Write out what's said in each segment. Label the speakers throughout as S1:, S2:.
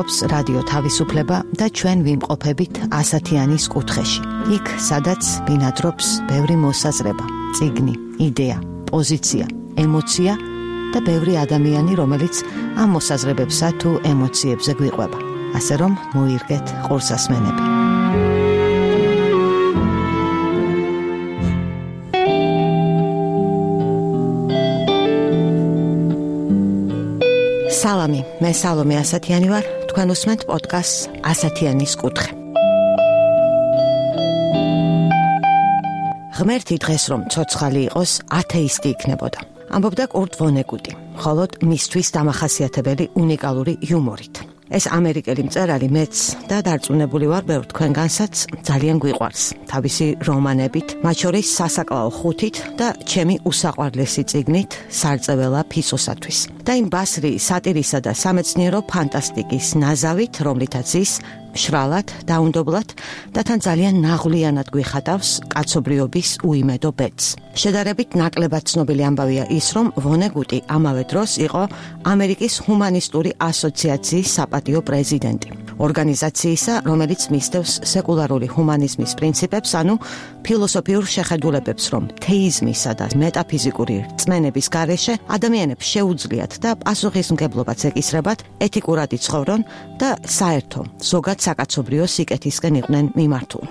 S1: არსებობს რადიო თავისუფლება და ჩვენ ვიმყოფებით ასათიანის კუთხეში. იქ, სადაც ბინადრობს ბევრი მოსაზრება, წიგნი, იდეა, პოზიცია, ემოცია და ბევრი ადამიანი, რომელიც ამ მოსაზრებებსა თუ ემოციებზე გვიყვება. ასე რომ მოირგეთ ყურსასმენები. სალამი, მე სალომე ასათიანი ვარ, თქვენ უსმენთ პოდკასტს ასათიანის კუთხე. ღმერთი დღეს რომ ცოცხალი იყოს, ათეისტი იქნებოდა. ამბობდა კურტ ვონეგუტი, ხოლო მისთვის დამახასიათებელი უნიკალური იუმორით. ეს ამერიკელი მწერალი მეც და დარწმუნებული ვარ ბევრ თქვენგანსაც ძალიან გვიყვარს თავისი რომანებით, მათ შორის სასაკლაო ხუთით და ჩემი უსაყვარლესი წიგნით სარწეველა ფისოსათვის. და იმ ბასრი სატირისა და სამეცნიერო ფანტასტიკის ნაზავით, რომლითაც ის მშრალად, დაუნდობლად და თან ძალიან ნაღვლიანად გვიხატავს კაცობრიობის უიმედო ბედს. შედარებით ნაკლებად ცნობილი ამბავია ის, რომ ვონეგუტი ამავე დროს იყო ამერიკის ჰუმანისტური ასოციაციის საპატიო პრეზიდენტი. ორგანიზაციისა, რომელიც მისდევს სეკულარული ჰუმანიზმის პრინციპებს, ანუ ფილოსოფიურ შეხედულებებს, რომ თეიზმისა და მეტაფიზიკური რწმენების გარეშე ადამიანებს შეუძლიათ და პასუხისმგებლობაც ეკისრებათ ეთიკურად იცხოვრონ და საერთო ზოგად საკაცობრიო სიკეთისკენ იყვნენ მიმართულნი.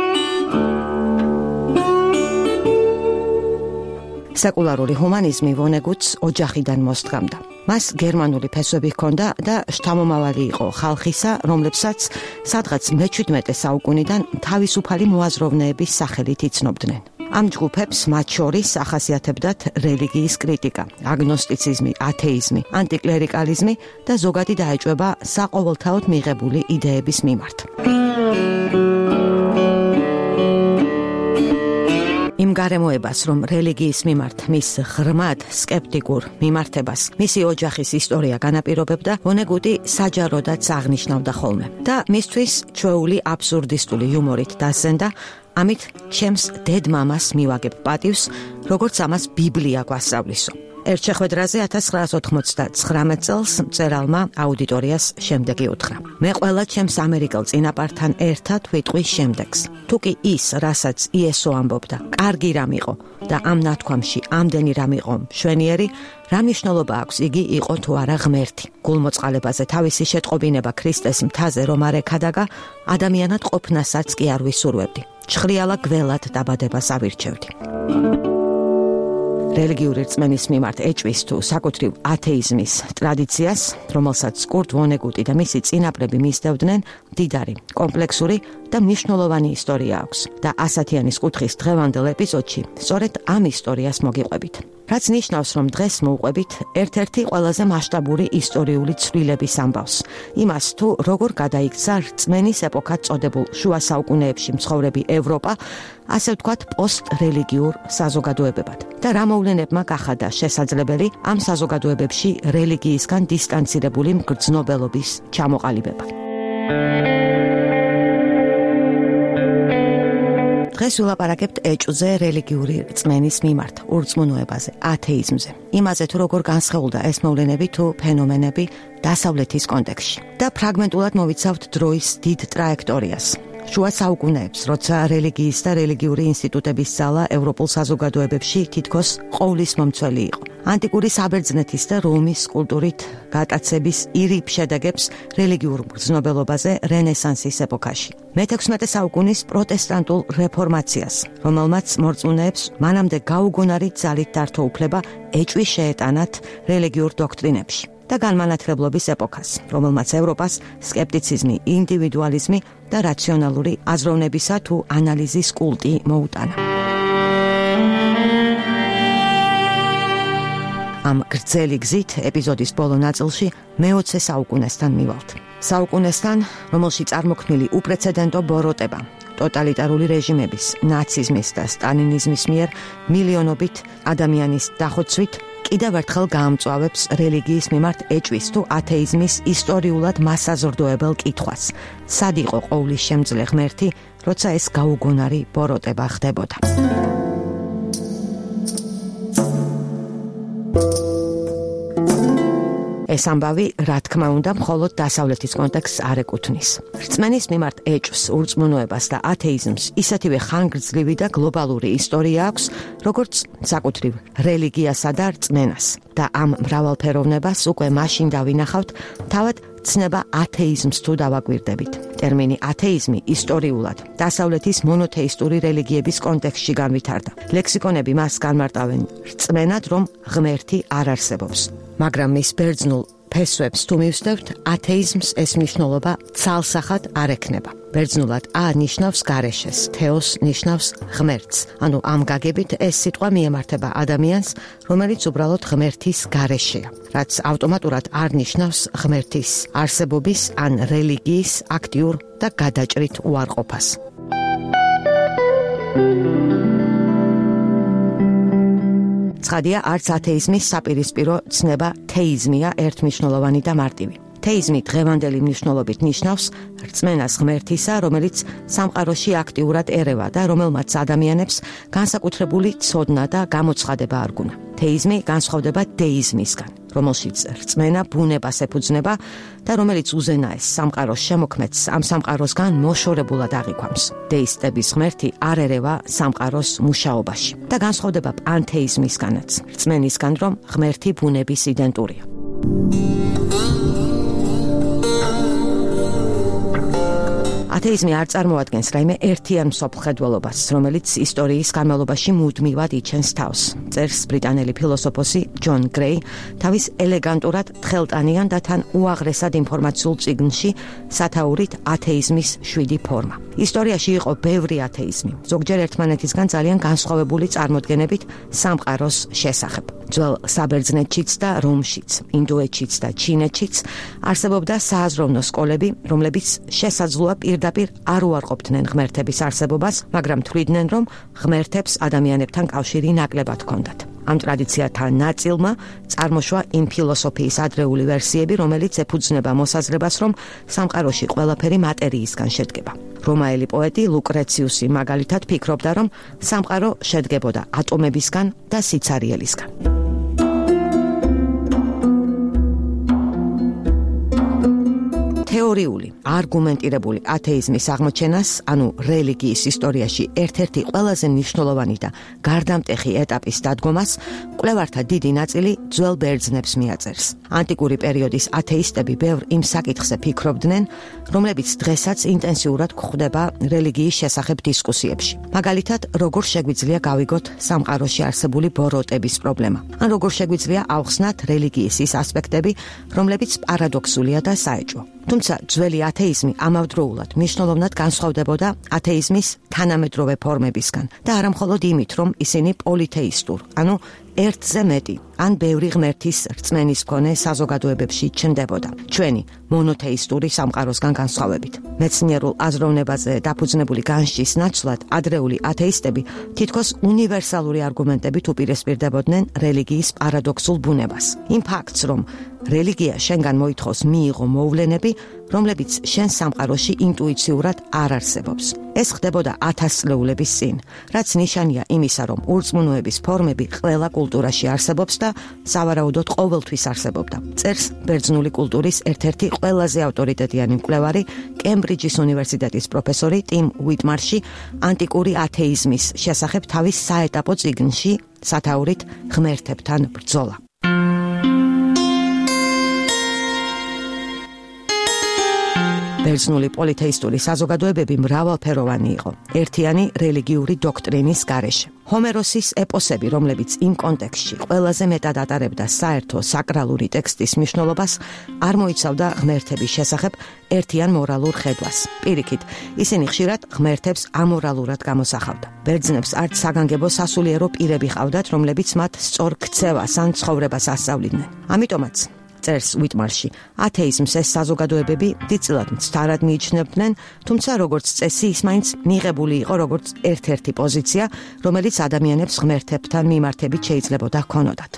S1: სეკულარული ჰუმანიზმი ვონეგუტს ოჯახიდან მოსდგამდა. მას გერმანული ფესვები ჰქონდა და შთამომავალი იყო ხალხისა, რომლებსაც სადღაც მე-17 საუკუნიდან თავისუფალი მოაზროვნეების სახელით იცნობდნენ. ამ ჯგუფებს მათ შორის ახასიათებდათ რელიგიის კრიტიკა, აგნოსტიციზმი, ათეიზმი, ანტიკლერიკალიზმი და ზოგადი დაეჭვება საყოველთაოდ მიღებული იდეების მიმართ. იმ გარემოებას, რომ რელიგიის მიმართ მის ღრმად სკეპტიკურ მიმართებას მისი ოჯახის ისტორია განაპირობებდა, ვონეგუტი საჯაროდაც აღნიშნავდა ხოლმე და მისთვის ჩვეული აბსურდისტული იუმორით დასცენდა, ამით ჩემს დედმამას მივაგებ პატივს, როგორც ამას ბიბლია გვასწავლისო. ერთ შეხვედრაზე 1999 წელს მწერალმა აუდიტორიას შემდეგი უთხრა: მე ყველა ჩემს ამერიკელ წინაპართან ერთად ვიტყვი შემდეგს. თუკი ის, რასაც იესო ამბობდა, კარგი რამ იყო და ამ ნათქვამში ამდენი რამ იყო მშვენიერი, რა მნიშვნელობა აქვს იგი იყო თუ არა ღმერთი? გულმოწყალებაზე თავისი შეტყობინება ქრისტეს მთაზე რომ არ ეკადაგა, ადამიანად ყოფნასაც კი არ ვისურვებდი. ჩხრიალა გველად დაბადებას ავირჩევდი. რელიგიური რწმენის მიმართ ეჭვის თუ საკუთრივ ათეიზმის ტრადიციას, რომელსაც კურტ ვონეგუტი და მისი წინაპრები მისდევდნენ, მდიდარი, კომპლექსური და მნიშვნელოვანი ისტორია აქვს და ასათიანის კუთხის დღევანდელ ეპიზოდში სწორედ ამ ისტორიას მოგიყვებით. რაც ნიშნავს, რომ დღეს მოუყვებით ერთ-ერთი ყველაზე მასშტაბური ისტორიული ცვლილების ამბავს. იმას, თუ როგორ გადაიქცა რწმენის ეპოქად წოდებულ შუა საუკუნეებში მცხოვრები ევროპა, ასე ვთქვათ, პოსტ-რელიგიურ საზოგადოებებად. და რა მოვლენებმა გახადა შესაძლებელი ამ საზოგადოებებში რელიგიისგან დისტანცირებული მგრძნობელობის ჩამოყალიბება. დღეს ვილაპარაკებთ ეჭვზე რელიგიური რწმენის მიმართ, ურწმუნოებაზე, ათეიზმზე. იმაზე, თუ როგორ განსხეულდა ეს მოვლენები თუ ფენომენები დასავლეთის კონტექსტში. და ფრაგმენტულად მოვიცავთ დროის დიდ ტრაექტორიას. შუა საუკუნეებს, როცა რელიგიის და რელიგიური ინსტიტუტების ძალა ევროპულ საზოგადოებებში თითქოს ყოვლის მომცველი იყო. ანტიკური საბერძნეთის და რომის კულტურით გატაცების ირიბ შედეგებს რელიგიურ მგრძნობელობაზე რენესანსის ეპოქაში. მე-16 საუკუნის პროტესტანტულ რეფორმაციას, რომელმაც მორწმუნეებს მანამდე გაუგონარი ძალით დართო უფლება ეჭვი შეეტანათ რელიგიურ დოქტრინებში. და განმანათლებლობის ეპოქას, რომელმაც ევროპას სკეპტიციზმი, ინდივიდუალიზმი და რაციონალური აზროვნებისა თუ ანალიზის კულტი მოუტანა. ამ გრძელი გზით ეპიზოდის ბოლო ნაწილში მე-20 საუკუნესთან მივალთ. საუკუნესთან, რომელშიც წარმოქმნილი უპრეცედენტო ბოროტება, ტოტალიტარული რეჟიმების, ნაციზმის და სტალინიზმის მიერ მილიონობით ადამიანის დახოცვით კიდევ ერთხელ გაამწვავებს რელიგიის მიმართ ეჭვის თუ ათეიზმის ისტორიულად მასაზრდოებელ კითხვას. სად იყო ყოვლის შემძლე ღმერთი, როცა ეს გაუგონარი ბოროტება ხდებოდა? ეს ამბავი, რა თქმა უნდა, მხოლოდ დასავლეთის კონტექსტს არ ეკუთვნის. რწმენის მიმართ ეჭვს, ურწმუნოებას და ათეიზმს ისეთივე ხანგრძლივი და გლობალური ისტორია აქვს, როგორც საკუთრივ რელიგიასა და რწმენას. და ამ მრავალფეროვნებას უკვე მაშინ დავინახავთ, თავად ცნება ათეიზმს თუ დავაკვირდებით. ტერმინი ათეიზმი ისტორიულად დასავლეთის მონოთეისტური რელიგიების კონტექსტში განვითარდა. ლექსიკონები მას განმარტავენ რწმენად, რომ ღმერთი არ არსებობს. მაგრამ მის ბერძნულ ფესვებს თუ მივსდევთ, ათეიზმს ეს მნიშვნელობა ცალსახად არ ექნება. ბერძნულად ა ნიშნავს გარეშეს, თეოს ნიშნავს ღმერთს. ანუ ამ გაგებით ეს სიტყვა მიემართება ადამიანს, რომელიც უბრალოდ ღმერთის გარეშეა, რაც ავტომატურად არ ნიშნავს ღმერთის არსებობის ან რელიგიის აქტიურ და გადაჭრით უარყოფას. ცხადია, არც ათეიზმის საპირისპირო ცნება თეიზმია ერთმნიშვნელოვანი და მარტივი. თეიზმი დღევანდელი მნიშვნელობით ნიშნავს რწმენას ღმერთისა, რომელიც სამყაროში აქტიურად ერევა და რომელმაც ადამიანებს განსაკუთრებული ცოდნა და გამოცხადება არგუნა. თეიზმი განსხვავდება დეიზმისგან, რომელშიც რწმენა ბუნებას ეფუძნება და რომელიც უზენაეს სამყაროს შემოქმედს ამ სამყაროსგან მოშორებულად აღიქვამს. დეისტების ღმერთი არ ერევა სამყაროს მუშაობაში და განსხვავდება პანთეიზმისგანაც, რწმენისგან, რომ ღმერთი ბუნების იდენტურია. ათეიზმი არ წარმოადგენს რაიმე ერთიან მსოფლმხედველობას, რომელიც ისტორიის განმავლობაში მუდმივად იჩენს თავს. წერს ბრიტანელი ფილოსოფოსი ჯონ გრეი თავის ელეგანტურად თხელტანიან და თან უაღრესად ინფორმაციულ წიგნში სათაურით ათეიზმის 7 ფორმა. ისტორიაში იყო ბევრი ათეიზმი, ზოგჯერ ერთმანეთისგან ძალიან განსხვავებული წარმოდგენებით სამყაროს შესახებ. ძველ საბერძნეთშიც და რომშიც, ინდოეთშიც და ჩინეთშიც არსებობდა სააზროვნო სკოლები, რომლებიც შესაძლოა პირდაპირ არ უარყოფდნენ ღმერთების არსებობას, მაგრამ თვლიდნენ, რომ ღმერთებს ადამიანებთან კავშირი ნაკლებად ჰქონდათ. ამ ტრადიციათა ნაწილმა წარმოშვა იმ ფილოსოფიის ადრეული ვერსიები, რომელიც ეფუძნება მოსაზრებას, რომ სამყაროში ყველაფერი მატერიისგან შედგება. რომაელი პოეტი ლუკრეციუსი მაგალითად ფიქრობდა, რომ სამყარო შედგებოდა ატომებისგან და სიცარიელისგან. თეორიული, არგუმენტირებული ათეიზმის აღმოჩენას, ანუ რელიგიის ისტორიაში ერთ-ერთი ყველაზე მნიშვნელოვანი და გარდამტეხი ეტაპის დადგომას, მკვლევართა დიდი ნაწილი ძველ ბერძნებს მიაწერს. ანტიკური პერიოდის ათეისტები ბევრ იმ საკითხზე ფიქრობდნენ, რომლებიც დღესაც ინტენსიურად გვხვდება რელიგიის შესახებ დისკუსიებში. მაგალითად, როგორ შეგვიძლია გავიგოთ სამყაროში არსებული ბოროტების პრობლემა, ან როგორ შეგვიძლია ავხსნათ რელიგიის ის ასპექტები, რომლებიც პარადოქსულია და საეჭვო. თუმცა ძველი ათეიზმი ამავდროულად მნიშვნელოვნად განსხვავდებოდა ათეიზმის თანამედროვე ფორმებისგან და არა მხოლოდ იმით, რომ ისინი პოლითეისტურ, ანუ ერთზე მეტი, ან ბევრი ღმერთის რწმენის მქონე საზოგადოებებში ჩნდებოდა, ჩვენი მონოთეისტური სამყაროსგან განსხვავებით. მეცნიერულ აზროვნებაზე დაფუძნებული განშის ნაცვლად ადრეული ათეისტები თითქოს უნივერსალური არგუმენტებით უპირისპირდებოდნენ რელიგიის პარადოქსულ ბუნებას. იმ ფაქტს, რომ რელიგია შენგან მოითხოვს მიიღო მოვლენები, რომლებიც შენ სამყაროში ინტუიციურად არ არსებობს. ეს ხდებოდა 1000 წლეულების წინ, რაც ნიშანია იმისა, რომ ურწმუნოების ფორმები ყველა კულტურაში არსებობს და სავარაუდოდ ყოველთვის არსებობდა. წერს ბერძნული კულტურის ერთ-ერთი ყველაზე ავტორიტეტიანი მკვლევარი, კემბრიჯის უნივერსიტეტის პროფესორი ტიმ უიტმარში ანტიკური ათეიზმის შესახებ თავის საეტაპო წიგნში სათაურით ღმერთებთან ბრძოლა. ბერძნული პოლითეისტური საზოგადოებები მრავალფეროვანი იყო, ერთიანი რელიგიური დოქტრინის გარეშე. ჰომეროსის ეპოსები, რომლებიც იმ კონტექსტში ყველაზე მეტად ატარებდა საერთო საკრალური ტექსტის მნიშვნელობას, არ მოიცავდა ღმერთების შესახებ ერთიან მორალურ ხედვას. პირიქით, ისინი ხშირად ღმერთებს ამორალურად გამოსახავდა. ბერძნებს არც საგანგებო სასულიერო პირები ჰყავდათ, რომლებიც მათ სწორ ქცევას ან ცხოვრებას ასწავლიდნენ. ამიტომაც წერს უიტმარში, ათეიზმს ეს საზოგადოებები დიდწილად მცდარად მიიჩნევდნენ, თუმცა როგორც წესი ის მაინც მიღებული იყო როგორც ერთ-ერთი პოზიცია, რომელიც ადამიანებს ღმერთებთან მიმართებით შეიძლებოდა ჰქონოდათ.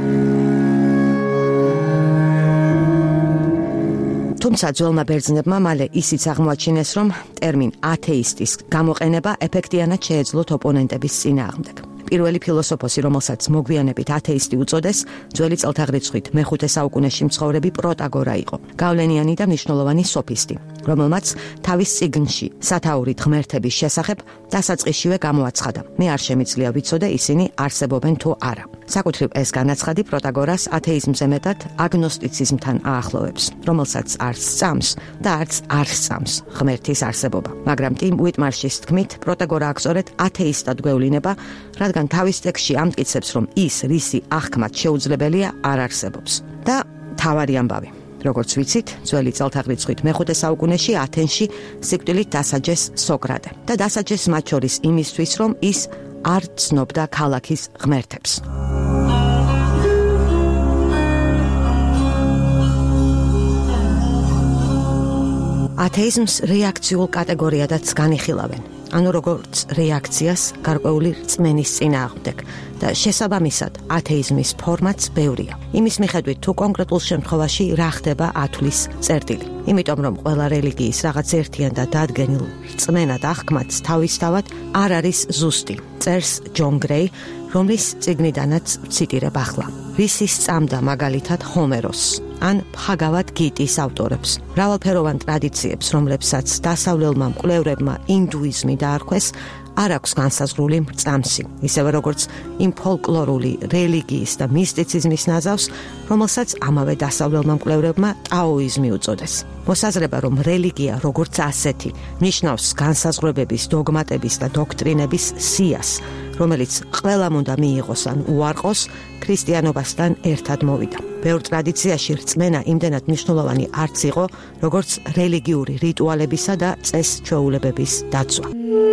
S1: თუმცა ძველმა ბერძნებმა მალე ისიც აღმოაჩინეს, რომ ტერმინ ათეისტის გამოყენება ეფექტიანად შეეძლოთ ოპონენტების წინააღმდეგ. პირველი ფილოსოფოსი, რომელსაც მოგვიანებით ათეისტი უწოდეს, ძველი წელთაღრიცხვით მე-5 საუკუნეში მცხოვრები პროტაგორა იყო. გავლენიანი და მნიშვნელოვანი სოფისტი, რომელმაც თავის წიგნში სათაურით ღმერთების შესახებ დასაწყისშივე გამოაცხადა. მე არ შემიძლია ვიცოდე ისინი არსებობენ თუ არა. საკუთრივ ეს განაცხადი პროტაგორას ათეიზმზე მეტად აგნოსტიციზმთან აახლოვებს, რომელსაც არ სწამს და არც არ სწამს ღმერთის არსებობა. მაგრამ ტიმ უიტმარშის თქმით, პროტაგორა აქწორედ ათეისტად გვევლინება, რადგან თავის ტექსტში ამტკიცებს, რომ ის, რისი აღქმაც შეუძლებელია, არ არსებობს. და თავარი ამბავი. როგორც ვიცით, ძველი წელთაღრიცხვით მე-5 საუკუნეში ათენში სიკვდილით დასაჯეს სოკრატე და დასაჯეს მათ შორის იმისთვის, რომ ის არ ცნობდა ქალაქის ღმერთებს. ათეიზმს რეაქციულ კატეგორიადაც განიხილავენ, ანუ როგორც რეაქციას გარკვეული რწმენის წინააღმდეგ და შესაბამისად ათეიზმის ფორმაც ბევრია. იმის მიხედვით, თუ კონკრეტულ შემთხვევაში რა ხდება ათვლის წერტილი. იმიტომ რომ ყველა რელიგიის რაღაც ერთიან და დადგენილ რწმენად აღქმაც თავისთავად არ არის ზუსტი. წერს ჯონ გრეი, რომლის წიგნიდანაც ციტირებ ახლა. რისი სწამდა მაგალითად ჰომეროსს ან ფაგავად გიტის ავტორებს. მრავალფეროვან ტრადიციებს, რომლებსაც დასავლელმა მკვლევრებმა ინდუიზმი დაარქვეს, არ აქვს განსაზღვრული მრწამსი, ისევე როგორც იმ ფოლკლორული რელიგიის და მისტიციზმის ნაზავს, რომელსაც ამავე დასავლელმა მკვლევრებმა ტაოიზმი უწოდეს. მოსაზრება, რომ რელიგია როგორც ასეთი ნიშნავს განსაზღვრებების, დოგმატების და დოქტრინების სიას, რომელიც ყველამ უნდა მიიღოს ან უარყოს, ქრისტიანობასთან ერთად მოვიდა. ბევრ ტრადიციაში რწმენა იმდენად მნიშვნელოვანი არც იყო, როგორც რელიგიური რიტუალებისა და წეს-ჩვეულებების დაცვა.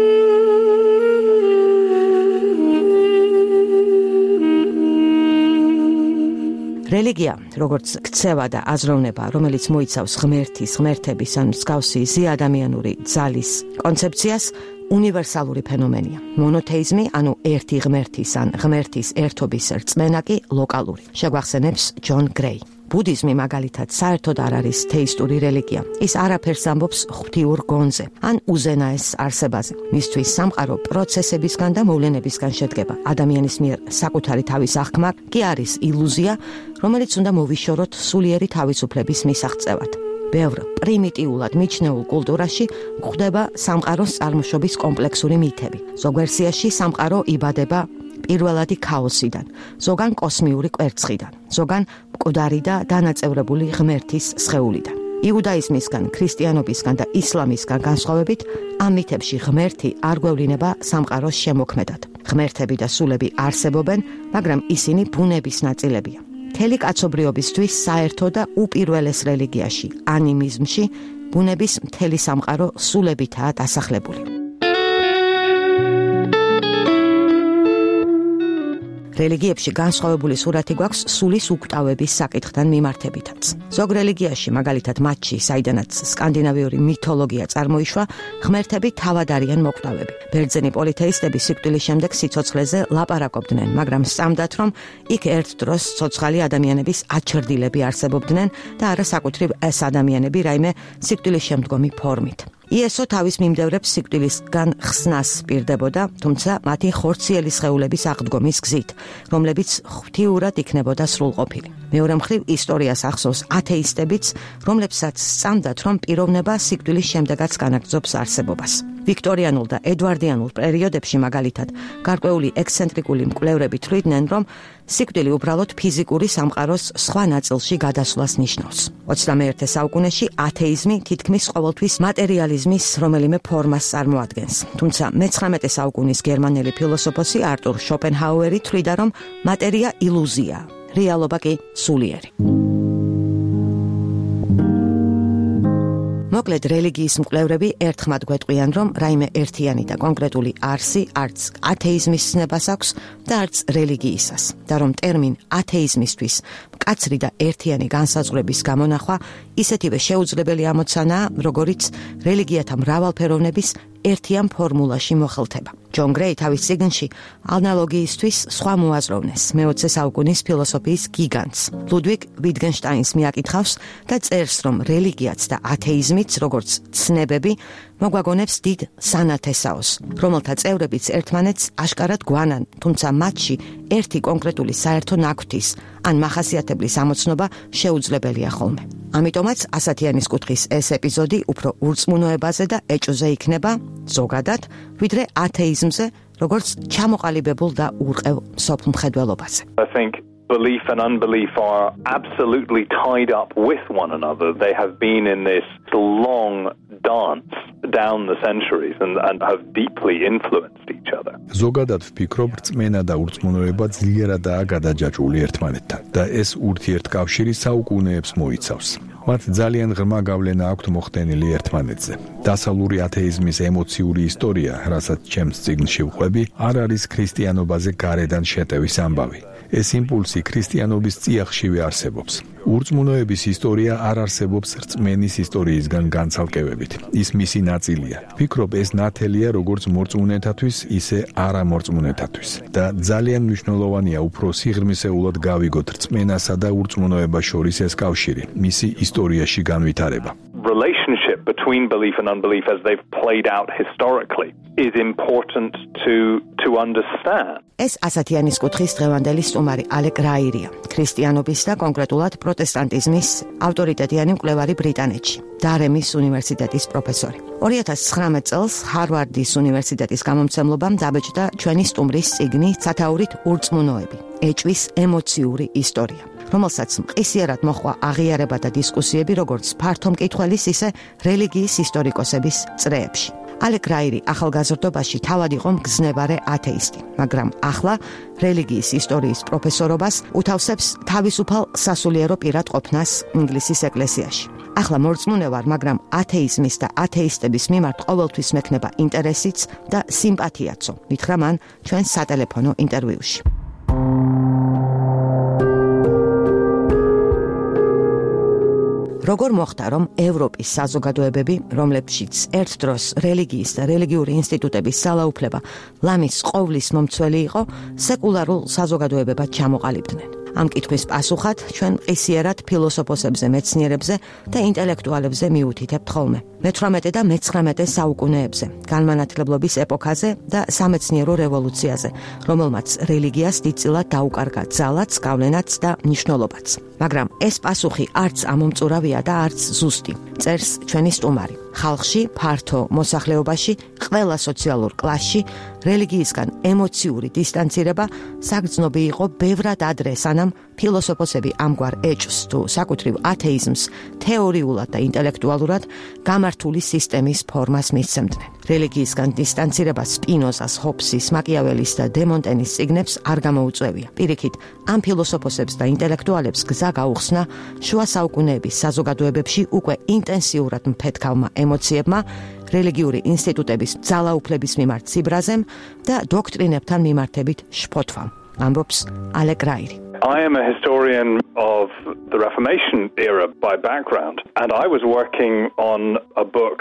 S1: რელიგია, როგორც ქცევა და აზროვნება, რომელიც მოიცავს ღმერთის, ღმერთების ან მსგავსი ზეადამიანური ძალის კონცეფციას, უნივერსალური ფენომენია. მონოთეიზმი, ანუ ერთი ღმერთის ან ღმერთის ერთობის რწმენა კი ლოკალური. შეგვახსენებს ჯონ გრეი. ბუდიზმი მაგალითად საერთოდ არ არის თეისტური რელიგია. ის არაფერს ამბობს ღვთიურ გონზე ან უზენაეს არსებაზე. მისთვის სამყარო პროცესებისგან და მოვლენებისგან შედგება. ადამიანის მიერ საკუთარი თავის აღქმა კი არის ილუზია, რომელიც უნდა მოვიშოროთ სულიერი თავისუფლების მისაღწევად. ბევრ პრიმიტიულად მიჩნეულ კულტურაში გვხვდება სამყაროს წარმოშობის კომპლექსური მითები. ზოგ ვერსიაში სამყარო იბადება პირველადი ქაოსიდან, ზოგან კოსმიური კვერცხიდან, ზოგან მკვდარი და დანაწევრებული ღმერთის სხეულიდან. იუდაიზმისგან, ქრისტიანობისგან და ისლამისგან განსხვავებით, ამ მითებში ღმერთი არ გვევლინება სამყაროს შემოქმედად. ღმერთები და სულები არსებობენ, მაგრამ ისინი ბუნების ნაწილებია. მთელი კაცობრიობისთვის საერთო და უპირველეს რელიგიაში, ანიმიზმში, ბუნების მთელი სამყარო სულებითაა დასახლებული. რელიგიებში განსხვავებული სურათი გვაქვს სულის უკვდავების საკითხთან მიმართებითაც. ზოგ რელიგიაში, მაგალითად მათში, საიდანაც სკანდინავიური მითოლოგია წარმოიშვა, ღმერთები თავად არიან მოკვდავები. ბერძენი პოლითეისტები სიკვდილის შემდეგ სიცოცხლეზე ლაპარაკობდნენ, მაგრამ სწამდათ, რომ იქ ერთ დროს ცოცხალი ადამიანების აჩრდილები არსებობდნენ და არა საკუთრივ ეს ადამიანები რაიმე სიკვდილის შემდგომი ფორმით. იესო თავის მიმდევრებს სიკვდილისგან ხსნას პირდებოდა, თუმცა მათი ხორციელი სხეულების აღდგომის გზით, რომლებიც ღვთიურად იქნებოდა სრულყოფილი. მეორე მხრივ ისტორიას ახსოვს ათეისტებიც, რომლებსაც სწამდათ, რომ პიროვნება სიკვდილის შემდეგაც განაგრძობს არსებობას. ვიქტორიანულ და ედვარდიანულ პერიოდებში მაგალითად გარკვეული ექსცენტრიკული მკვლევრები თვლიდნენ, რომ სიკვდილი უბრალოდ ფიზიკური სამყაროს სხვა ნაწილში გადასვლას ნიშნავს. 21 საუკუნეში ათეიზმი თითქმის ყოველთვის მატერიალიზმის რომელიმე ფორმას წარმოადგენს. თუმცა მე-19 საუკუნის გერმანელი ფილოსოფოსი არტურ შოპენჰაუერი თვლიდა, რომ მატერია ილუზია, რეალობა კი სულიერი. მოკლედ რელიგიის მკვლევრები ერთხმად გვეტყვიან, რომ რაიმე ერთიანი და კონკრეტული არსი არც ათეიზმის ცნებას აქვს და არც რელიგიისას, და რომ ტერმინ ათეიზმისთვის მკაცრი და ერთიანი განსაზღვრების გამონახვა ისეთივე შეუძლებელი ამოცანაა, როგორიც რელიგიათა მრავალფეროვნების ერთიან ფორმულაში მოხელთება. ჯონ გრეი თავის წიგნში ანალოგიისთვის სხვა მოაზროვნეს მე-20 საუკუნის ფილოსოფიის გიგანტს ლუდვიგ ვიტგენშტაინს მიაკითხავს და წერს, რომ რელიგიაც და ათეიზმიც, როგორც ცნებები, მოგვაგონებს დიდ სანათესაოს, რომელთა წევრებიც ერთმანეთს აშკარად გვანან, თუმცა მათში ერთი კონკრეტული საერთო ნაკვთის ან მახასიათებლის ამოცნობა შეუძლებელია ხოლმე. ამიტომაც ასათიანის კუთხის ეს ეპიზოდი უფრო ურწმუნოებაზე და ეჭვზე იქნება ზოგადად, ვიდრე ათეიზმზე, როგორც ჩამოყალიბებულ და ურყევ სოფლმხედველობაზე.
S2: I think belief and unbelief are absolutely tied up with one another. They have been in this long dance down the centuries and have deeply influenced each other.
S3: ზოგადად ვფიქრობ, რწმენა და ურწმუნოება ძლიერადაა გადაჯაჭვული ერთმანეთთან და ეს ურთიერთკავშირი საუკუნეებს მოიცავს. მათ ძალიან ღრმა გავლენა აქვთ მოხდენილი ერთმანეთზე. დასავლური ათეიზმის ემოციური ისტორია, რასაც ჩემს წიგნში ვყვები, არ არის ქრისტიანობაზე გარედან შეტევის ამბავი. ეს იმპულსი ქრისტიანობის წიაღშივე არსებობს. ურწმუნოების ისტორია არ არსებობს რწმენის ისტორიისგან განცალკევებით. ის მისი ნაწილია. ვფიქრობ, ეს ნათელია როგორც მორწმუნეთათვის, ისე არამორწმუნეთათვის. და ძალიან მნიშვნელოვანია უფრო სიღრმისეულად გავიგოთ რწმენასა და ურწმუნოებას შორის ეს კავშირი, მისი ისტორიაში განვითარება.
S2: Relationship between belief and unbelief as they've played out historically is important to understand.
S1: ეს ასათიანის კუთხის დღევანდელი სტუმარი ალეკ რაირია, ქრისტიანობის და კონკრეტულად პროტესტანტიზმის ავტორიტეტიანი მკვლევარი ბრიტანეთში, დარემის უნივერსიტეტის პროფესორი. 2019 წელს ჰარვარდის უნივერსიტეტის გამომცემლობამ დაბეჭდა ჩვენი სტუმრის წიგნი სათაურით ურწმუნოები, ეჭვის ემოციური ისტორია, რომელსაც მყისიერად მოჰყვა აღიარება და დისკუსიები როგორც ფართო მკითხველის, ისე რელიგიის ისტორიკოსების წრეებში. ალეკ რაირი ახალგაზრდობაში თავად იყო მგზნებარე ათეისტი, მაგრამ ახლა რელიგიის ისტორიის პროფესორობას უთავსებს თავისუფალ სასულიერო პირად ყოფნას ინგლისის ეკლესიაში. ახლა მორწმუნე ვარ, მაგრამ ათეიზმის და ათეისტების მიმართ ყოველთვის მექნება ინტერესიც და სიმპათიაცო, ითხრა მან ჩვენ სატელეფონო ინტერვიუში. როგორ მოხდა, რომ ევროპის საზოგადოებები, რომლებშიც ერთ დროს რელიგიის და რელიგიური ინსტიტუტების ძალაუფლება ლამის ყოვლის მომცველი იყო, სეკულარულ საზოგადოებებად ჩამოყალიბდნენ? ამ კითხვის პასუხად ჩვენ ყისიერად ფილოსოფოსებზე, მეცნიერებზე და ინტელექტუალებზე მიუთითებთ ხოლმე. მე-18 და მე-19 საუკუნეებზე, განმანათლებლობის ეპოქაზე და სამეცნიერო რევოლუციაზე, რომელმაც რელიგიას დიდწილად დაუკარგა ძალაც, გავლენაც და მნიშვნელობაც. მაგრამ ეს პასუხი არც ამომწურავია და არც ზუსტი. წერს ჩვენი სტუმარი. ხალხში, ფართო მოსახლეობაში, ყველა სოციალურ კლასში რელიგიისგან ემოციური დისტანცირება საგრძნობი იყო ბევრად ადრე, სანამ ფილოსოფოსები ამგვარ ეჭვს თუ საკუთრივ ათეიზმს თეორიულად და ინტელექტუალურად გამართული სისტემის ფორმას მისცემდნენ. რელიგიისგან დისტანცირება სპინოზას, ჰობსის, მაკიაველის და დემონტენის წიგნებს არ გამოუწევია. პირიქით, ამ ფილოსოფოსებს და ინტელექტუალებს გზა გაუხსნა შუა საუკუნეების საზოგადოებებში უკვე ინტენსიურად მფეთქავმა ემოციებმა, რელიგიური ინსტიტუტების ძალაუფლების მიმართ სიბრაზემ და დოქტრინებთან მიმართებით შფოთვამ. ამბობს ალეკ რაირი.
S2: I am a historian of the Reformation era by background, and I was working on a book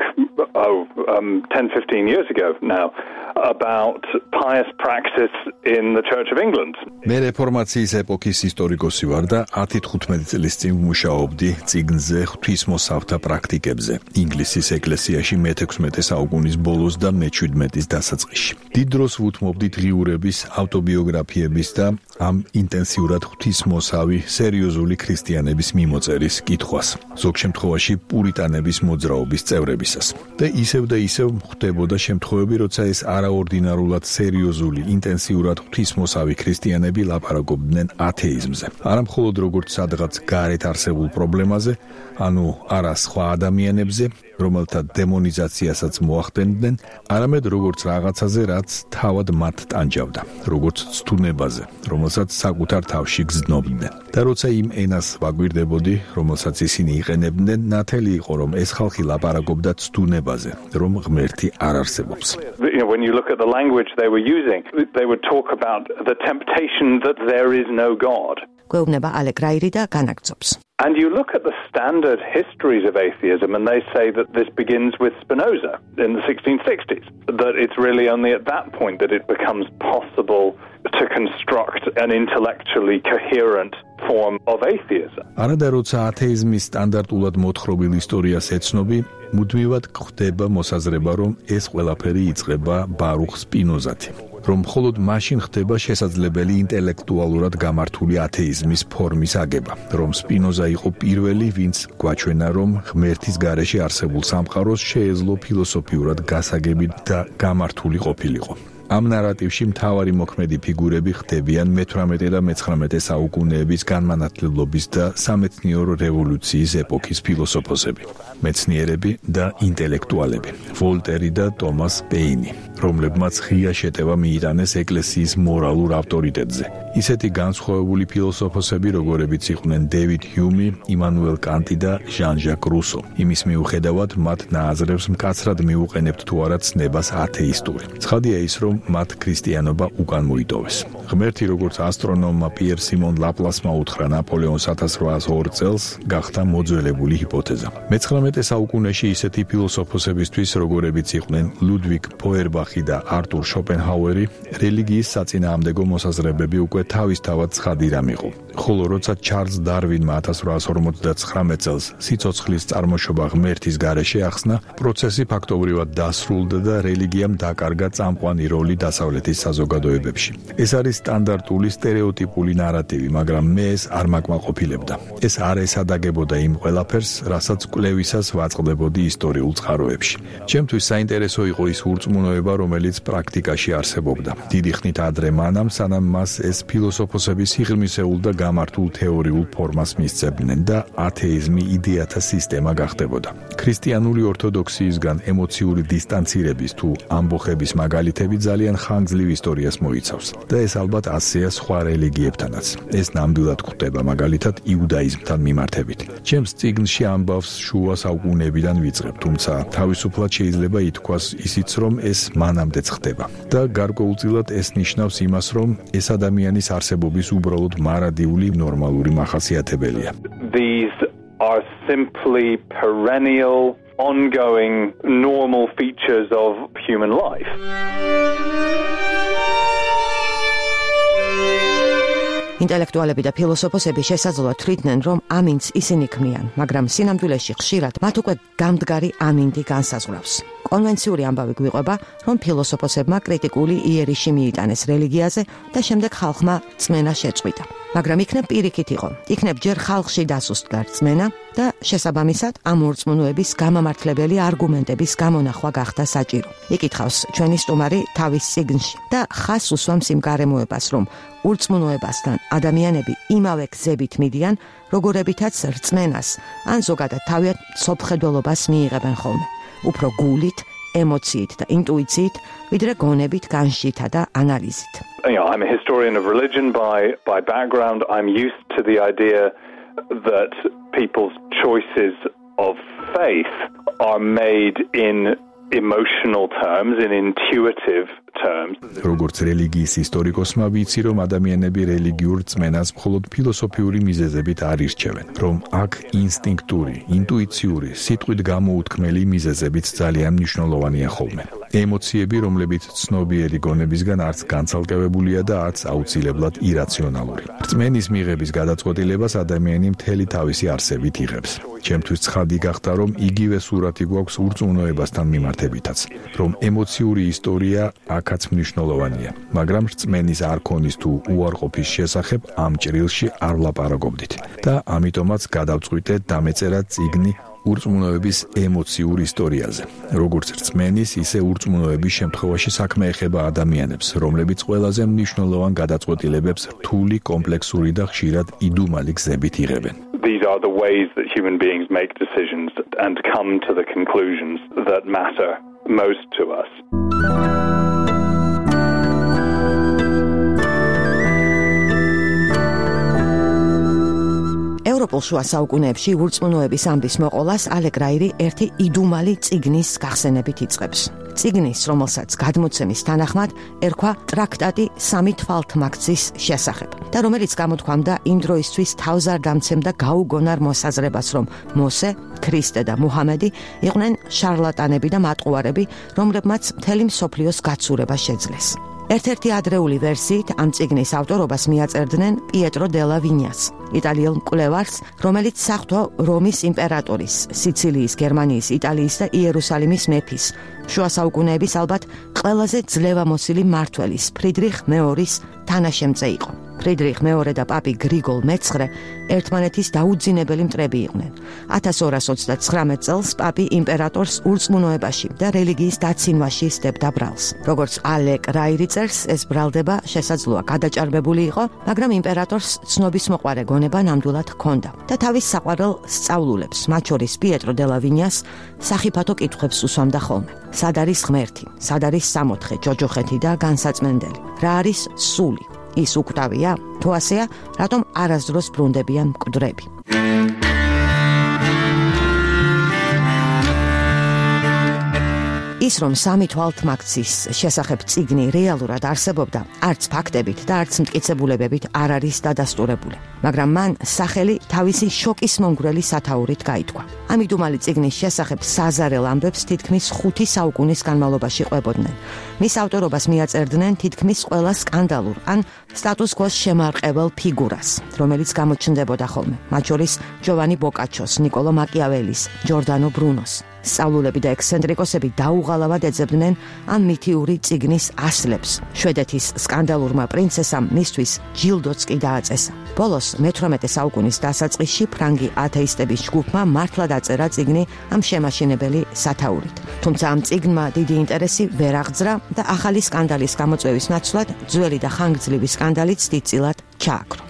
S2: 10-15 years ago now about pious practice in the Church of England.
S3: მე რეფორმაციის ეპოქის ისტორიკოსი ვარ და 10-15 წლის წინ ვმუშაობდი წიგნზე ღვთისმოსავთა პრაქტიკებზე ინგლისის ეკლესიაში მე-16 საუკუნის ბოლოს და მე-17-ის დასაწყისში. დიდ დროს ვუთმობდი დღიურების, ავტობიოგრაფიების და ამ ინტენსიურად ღვთისმოსავი სერიოზული ქრისტიანების მიმოწერის კითხვას, ზოგ შემთხვევაში პურიტანების მოძრაობის წევრებისას. და ისევ ხდებოდა შემთხვევები, როცა ეს არაორდინარულად სერიოზული, ინტენსიურად ღვთისმოსავი ქრისტიანები ლაპარაკობდნენ ათეიზმზე. არა მხოლოდ როგორც სადღაც გარეთ არსებულ პრობლემაზე, ანუ არა სხვა ადამიანებზე, რომელთა დემონიზაციასაც მოახდენდნენ, არამედ როგორც რაღაცაზე, რაც თავად მათ ტანჯავდა, როგორც ცდუნებაზე, რომელსაც საკუთარ თავში გზნობდნენ. და როცა იმ ენას ვაგვირდებოდი, რომელსაც ისინი იყენებდნენ, ნათელი იყო, რომ ეს ხალხი ლაპარაკობდა ცდუნებაზე, რომ ღმერთი არ არსებობს.
S2: When you look at the language they were using, they would talk about the temptation that there is no God.
S1: გვეუბნება ალეგრაირი და განაგრძობს.
S2: And you look at the standard histories of atheism and they say that this begins with Spinoza in the 1660s, that it's really only at that point that it becomes possible to construct an intellectually coherent form of atheism.
S3: არადა როცა ათეიზმის სტანდარტულად მოთხრობილ ისტორიას ეცნობი, მუდმივად გვხდება მოსაზრება, რომ ეს ყველაფერი იწყება ბარუხ სპინოზათი. რომ მხოლოდ მაშინ ხდება შესაძლებელი ინტელექტუალურად გამართული ათეიზმის ფორმის აგება, რომ სპინოზა იყო პირველი, ვინც გვაჩვენა, რომ ღმერთის გარეშე არსებულ სამყაროს შეეძლო ფილოსოფიურად გასაგებით და გამართული ყოფილიყო. ამ ნარატივში მთავარი მოქმედი ფიგურები ხდებიან მე-18 და მე-19 საუკუნეების განმანათლებლობის და სამეცნიერო რევოლუციის ეპოქის ფილოსოფოსები, მეცნიერები და ინტელექტუალები, ვოლტერი და ტომას პეინი, რომლებმაც ღია შეტევა მიიტანეს ეკლესიის მორალურ ავტორიტეტზე. ისეთი განსხვავებული ფილოსოფოსები, როგორებიც იყვნენ დევიდ ჰიუმი, იმანუელ კანტი და ჟან-ჟაკ რუსო. იმის მიუხედავად, მათ ნააზრევს მკაცრად მიუყენებთ თუ არა ცნებას ათეისტური. ცხადია ის, რომ მათ ქრისტიანობა უკან მოიტოვეს. ღმერთი, როგორც ასტრონომმა პიერ სიმონ ლაპლასმა უთხრა ნაპოლეონს 1802 წელს, გახდა მოძველებული ჰიპოთეზა. მე-19 საუკუნეში ისეთი ფილოსოფოსებისთვის, როგორებიც იყვნენ ლუდვიგ ფოიერბახი და არტურ შოპენჰაუერი, რელიგიის საწინააღმდეგო მოსაზრებები უკვე თავისთავად ცხადი რამ იყო. ხოლო როცა ჩარლზ დარვინმა 1859 წელს სიცოცხლის წარმოშობა ღმერთის გარეშე ახსნა, პროცესი ფაქტობრივად დასრულდა და რელიგიამ დაკარგა წამყვანი როლი დასავლეთის საზოგადოებებში. ეს არის სტანდარტული სტერეოტიპული ნარატივი, მაგრამ მე ეს არ მაკმაყოფილებდა. ეს არ ესადაგებოდა იმ ყველაფერს, რასაც კვლევისას ვაწყდებოდი ისტორიულ წყაროებში. ჩემთვის საინტერესო იყო ის ურწმუნოება, რომელიც პრაქტიკაში არსებობდა. დიდი ხნით ადრე მანამ, სანამ მას ეს ფილოსოფოსები სიღრმისეულ და გამართულ თეორიულ ფორმას მისცემდნენ და ათეიზმი იდეათა სისტემა გახდებოდა. ქრისტიანული ორთოდოქსიისგან ემოციური დისტანცირების თუ ამბოხების მაგალითები ძალიან ხანგრძლივ ისტორიას მოიცავს და ეს ალბათ ასეა სხვა რელიგიებთანაც. ეს ნამდვილად გვხდება მაგალითად იუდაიზმთან მიმართებით. ჩემს წიგნში ამბავს შუა საუკუნეებიდან ვიწყებ, თუმცა თავისუფლად შეიძლება ითქვას ისიც, რომ ეს მანამდეც ხდება. და გარკვეულწილად ეს ნიშნავს იმას, რომ ეს ადამიანის არსებობის უბრალოდ მარადიული ნორმალური მახასიათებელია.
S2: These are simply perennial, ongoing, normal features of human life.
S1: ინტელექტუალები და ფილოსოფოსები შესაძლოა თვლიდნენ, რომ ამინდს ისინი ქმნიან, მაგრამ სინამდვილეში ხშირად მათ უკვე გამდგარი ამინდი განსაზღვრავს. კონვენციური ამბავი გვიყვება, რომ ფილოსოფოსებმა კრიტიკული იერიში მიიტანეს რელიგიაზე და შემდეგ ხალხმა რწმენა შეწყვიტა. მაგრამ იქნებ პირიქით იყო, იქნებ ჯერ ხალხში დასუსტდა რწმენა და შესაბამისად ამ ურწმუნოების გამამართლებელი არგუმენტების გამონახვა გახდა საჭირო. იკითხავს ჩვენი სტუმარი თავის წიგნში და ხაზს უსვამს იმ გარემოებას, რომ ურწმუნოებასთან ადამიანები იმავე გზებით მიდიან, როგორებითაც რწმენას ან ზოგადად თავიანთ სოფხედველობას მიიღებენ ხოლმე. უფრო გულით, ემოციით და ინტუიციით, ვიდრე გონებით, განშითა და ანალიზით.
S2: I'm a historian of religion by background. I'm used to the idea that people's choices of faith are made in emotional terms, in intuitive terms.
S3: როგორც რელიგიის ისტორიკოსმა ვიცი, რომ ადამიანები რელიგიურ რწმენას მხოლოდ ფილოსოფიური მიზეზებით არ ირჩევენ, რომ აქ ინსტინქტური, ინტუიციური, სიტყვით გამოუთქმელი მიზეზებიც ძალიან მნიშვნელოვანია ხოლმე. ემოციები, რომლებიც ცნობიერი გონებისგან არც განცალკევებულია და არც აუცილებლად ირაციონალური. რწმენის მიღების გადაწყვეტილებას ადამიანი მთელი თავისი არსებით იღებს. ჩემთვის ცხადი გახდა, რომ იგივე სურათი გვაქვს ურწმუნოებასთან მიმართებითაც, რომ ემოციური ისტორია აქაც მნიშვნელოვანია, მაგრამ რწმენის არქონის თუ უარყოფის შესახებ ამ ჭრილში არ ვლაპარაკობდით და ამიტომაც გადავწყვიტე დამეწერა წიგნი ურწმუნოების ემოციურ ისტორიაზე. როგორც რწმენის, ისე ურწმუნოების შემთხვევაში საქმე ეხება ადამიანებს, რომლებიც ყველაზე მნიშვნელოვან გადაწყვეტილებებს რთული, კომპლექსური და ხშირად იდუმალი გზებით იღებენ.
S2: These are the ways that human beings make decisions and come to the conclusions that matter most to us.
S1: ევროპულ შუა საუკუნეებში ურწმუნოების ამბის მოყოლას ალეგრაირი ერთი იდუმალი წიგნის გახსენებით იწყებს. წიგნის, რომელსაც გადმოცემის თანახმად ერქვა ტრაქტატი სამი თვალთმაქცის შესახებ და რომელიც გამოთქვამდა იმ დროისთვის თავს არ დამცემდა გაუგონარ მოსაზრებას, რომ მოსე, ქრისტე და მუჰამედი იყვნენ შარლატანები და მატყუარები, რომლებმაც მთელი მსოფლიოს გაცურება შეძლეს. ერთ-ერთი ადრეული ვერსიით ამ წიგნის ავტორობას მიაწერდნენ პიეტრო დე ლა ვინიას, იტალიელ მკვლევარს, რომელიც საღვთო რომის იმპერატორის, სიცილიის, გერმანიის, იტალიის და იერუსალიმის მეფის, შუა საუკუნეების ალბათ ყველაზე ძლევამოსილი მმართველის, ფრიდრიხ მეორის თანაშემწე იყო. ფრიდრიხ მეორე და პაპი გრიგოლ მე-9 ერთმანეთის დაუძინებელი მტრები იყვნენ. 1229 წელს პაპი იმპერატორს ურწმუნოებაში და რელიგიის დაცინვაში სდებდა ბრალს. როგორც ალეკ რაირი წერს, ეს ბრალდება შესაძლოა გადაჭარბებული იყო, მაგრამ იმპერატორს ცნობისმოყვარე გონება ნამდვილად ჰქონდა და თავის საყვარელ სწავლულებს, მათ შორის პიეტრო დე ლა ვინიას, სახიფათო კითხვებს უსვამდა ხოლმე. სად არის ღმერთი, სად არის სამოთხე, ჯოჯოხეთი და განსაწმენდელი? რა არის სული? ის უკვდავია? თუ ასეა, რატომ არასდროს ბრუნდებიან მკვდრები? ის რომ სამი თვალთმაქცის შესახებ წიგნი რეალურად არსებობდა, არც ფაქტებით და არც მტკიცებულებებით არ არის დადასტურებული. მაგრამ მან სახელი თავისი შოკის მომგვრელი სათაურით გაითქვა. ამიდუმალი წიგნის შესახებ საზარელ ამბებს თითქმის 5 საუკუნის განმავლობაში ყვებოდნენ. მის ავტორობას მიაწერდნენ თითქმის ყველა სკანდალურ ან სტატუს კვოს შემარყეველ ფიგურას, რომელიც გამოჩნდებოდა ხოლმე, მათ შორის ჯოვანი ბოკაჩოს, ნიკოლო მაკიაველის, ჯორდანო ბრუნოს. სწავლულები და ექსცენტრიკოსები დაუღალავად ეძებდნენ ამ მითიური წიგნის ასლებს. შვედეთის სკანდალურმა პრინცესამ მისთვის ჯილდოც კი დააწესა. ბოლოს მე-18 საუკუნის დასაწყისში ფრანგი ათეისტების ჯგუფმა მართლა დაწერა წიგნი ამ შემაშინებელი სათაურით. თუმცა ამ წიგნმა დიდი ინტერესი ვერ აღძრა და ახალი სკანდალის გამოწვევის ნაცვლად ძველი და ხანგრძლივი სკანდალიც დიდწილად ჩააქრო.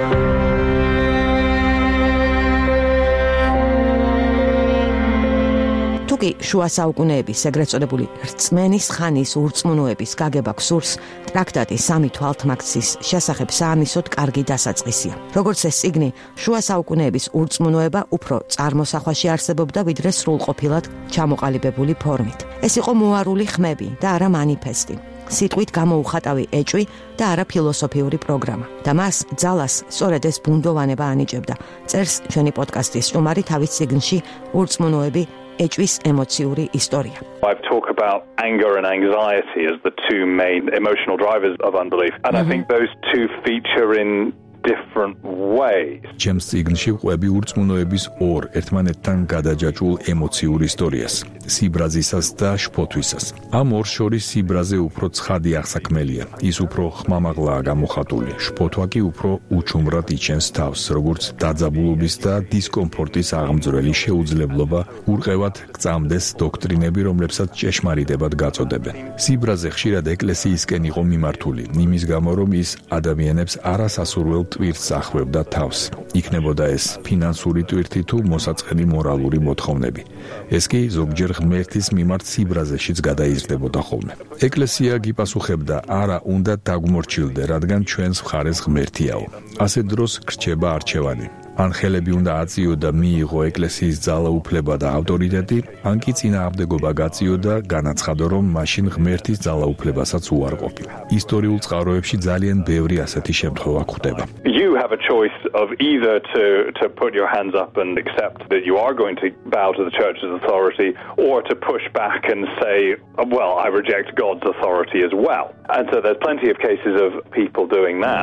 S1: თუკი შუა საუკუნეების ეგრეთ წოდებული რწმენის ხანის ურწმუნოების გაგება გსურს, ტრაქტატი სამი თვალთმაქცის შესახებ საამისოდ კარგი დასაწყისია. როგორც ეს წიგნი, შუა საუკუნეების ურწმუნოება უფრო წარმოსახვაში არსებობდა, ვიდრე სრულყოფილად ჩამოყალიბებული ფორმით. ეს იყო მოარული ხმები და არა მანიფესტი. სიტყვით გამოუხატავი ეჭვი და არა ფილოსოფიური პროგრამა. და მას ძალას სწორედ ეს ბუნდოვანება ანიჭებდა. წერს ჩვენი პოდკასტის სტუმარი თავის წიგნში ურწმუნოები ეჭვის ემოციური ისტორია.
S2: I've talked about anger and anxiety as the two main emotional drivers of unbelief, and I think those two feature in different ways.
S3: ჩემს წიგნში ყვები ურწმუნოების ორ ერთმანეთთან გადაჯაჭვულ ემოციურ ისტორიას, სიბრაზისას და შფოთვისას. ამ ორს შორის სიბრაზე უფრო ცხადი აღსაქმელია, ის უფრო ხმამაღლაა გამოხატული, შფოთვა კი უფრო უჩუმრად იჩენს თავს, როგორც დაძაბულობის და დისკომფორტის აღმძვრელი შეუძლებლობა ურყევად გწამდეს დოქტრინები, რომლებსაც ჭეშმარიტებად გაწოდებენ. სიბრაზე ხშირად ეკლესიისკენ იყო მიმართული, იმის გამო რომ ის ადამიანებს არასასურველ ტვირთს ახვევდა თავს. იქნებოდა ეს ფინანსური ტვირთი თუ მოსაწყენი მორალური მოთხოვნები. ეს კი ზოგჯერ ღმერთის მიმართ სიბრაზეშიც გადაიზრდებოდა ხოლმე. ეკლესია გიპასუხებდა, არა უნდა დაგმორჩილდე, რადგან ჩვენს მხარეს ღმერთიაო. ასე დროს გრჩება არჩევანი. ან ხელები უნდა აწიო და მიიღო ეკლესიის ძალაუფლება და ავტორიტეტი, ან კი წინააღმდეგობა გაწიო და განაცხადო, რომ მაშინ ღმერთის ძალაუფლებასაც უარყოფი. ისტორიულ წყაროებში ძალიან ბევრი ასეთი შემთხვევა გვხვდება.
S2: You have a choice of either to put your hands up and accept that you are going to bow to the church's authority, or to push back and say, well, I reject God's authority as well. And so there's plenty of cases of people doing that.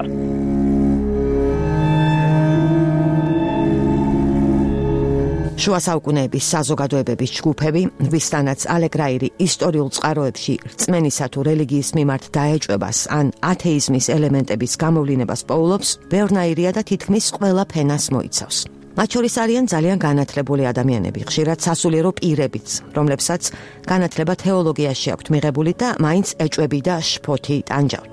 S1: შუა საუკუნეების საზოგადოებების ჯგუფები, ვისთანაც ალეკ რაირი ისტორიულ წყაროებში რწმენისა თუ რელიგიის მიმართ დაეჭვებას ან ათეიზმის ელემენტების გამოვლინებას პოულობს, ბევრნაირია და თითქმის ყველა ფენას მოიცავს. მათ შორის არიან ძალიან განათლებული ადამიანები, ხშირად სასულიერო პირებიც, რომლებსაც განათლება თეოლოგიაში აქვთ მიღებული და მაინც ეჭვები და შფოთი ტანჯავთ.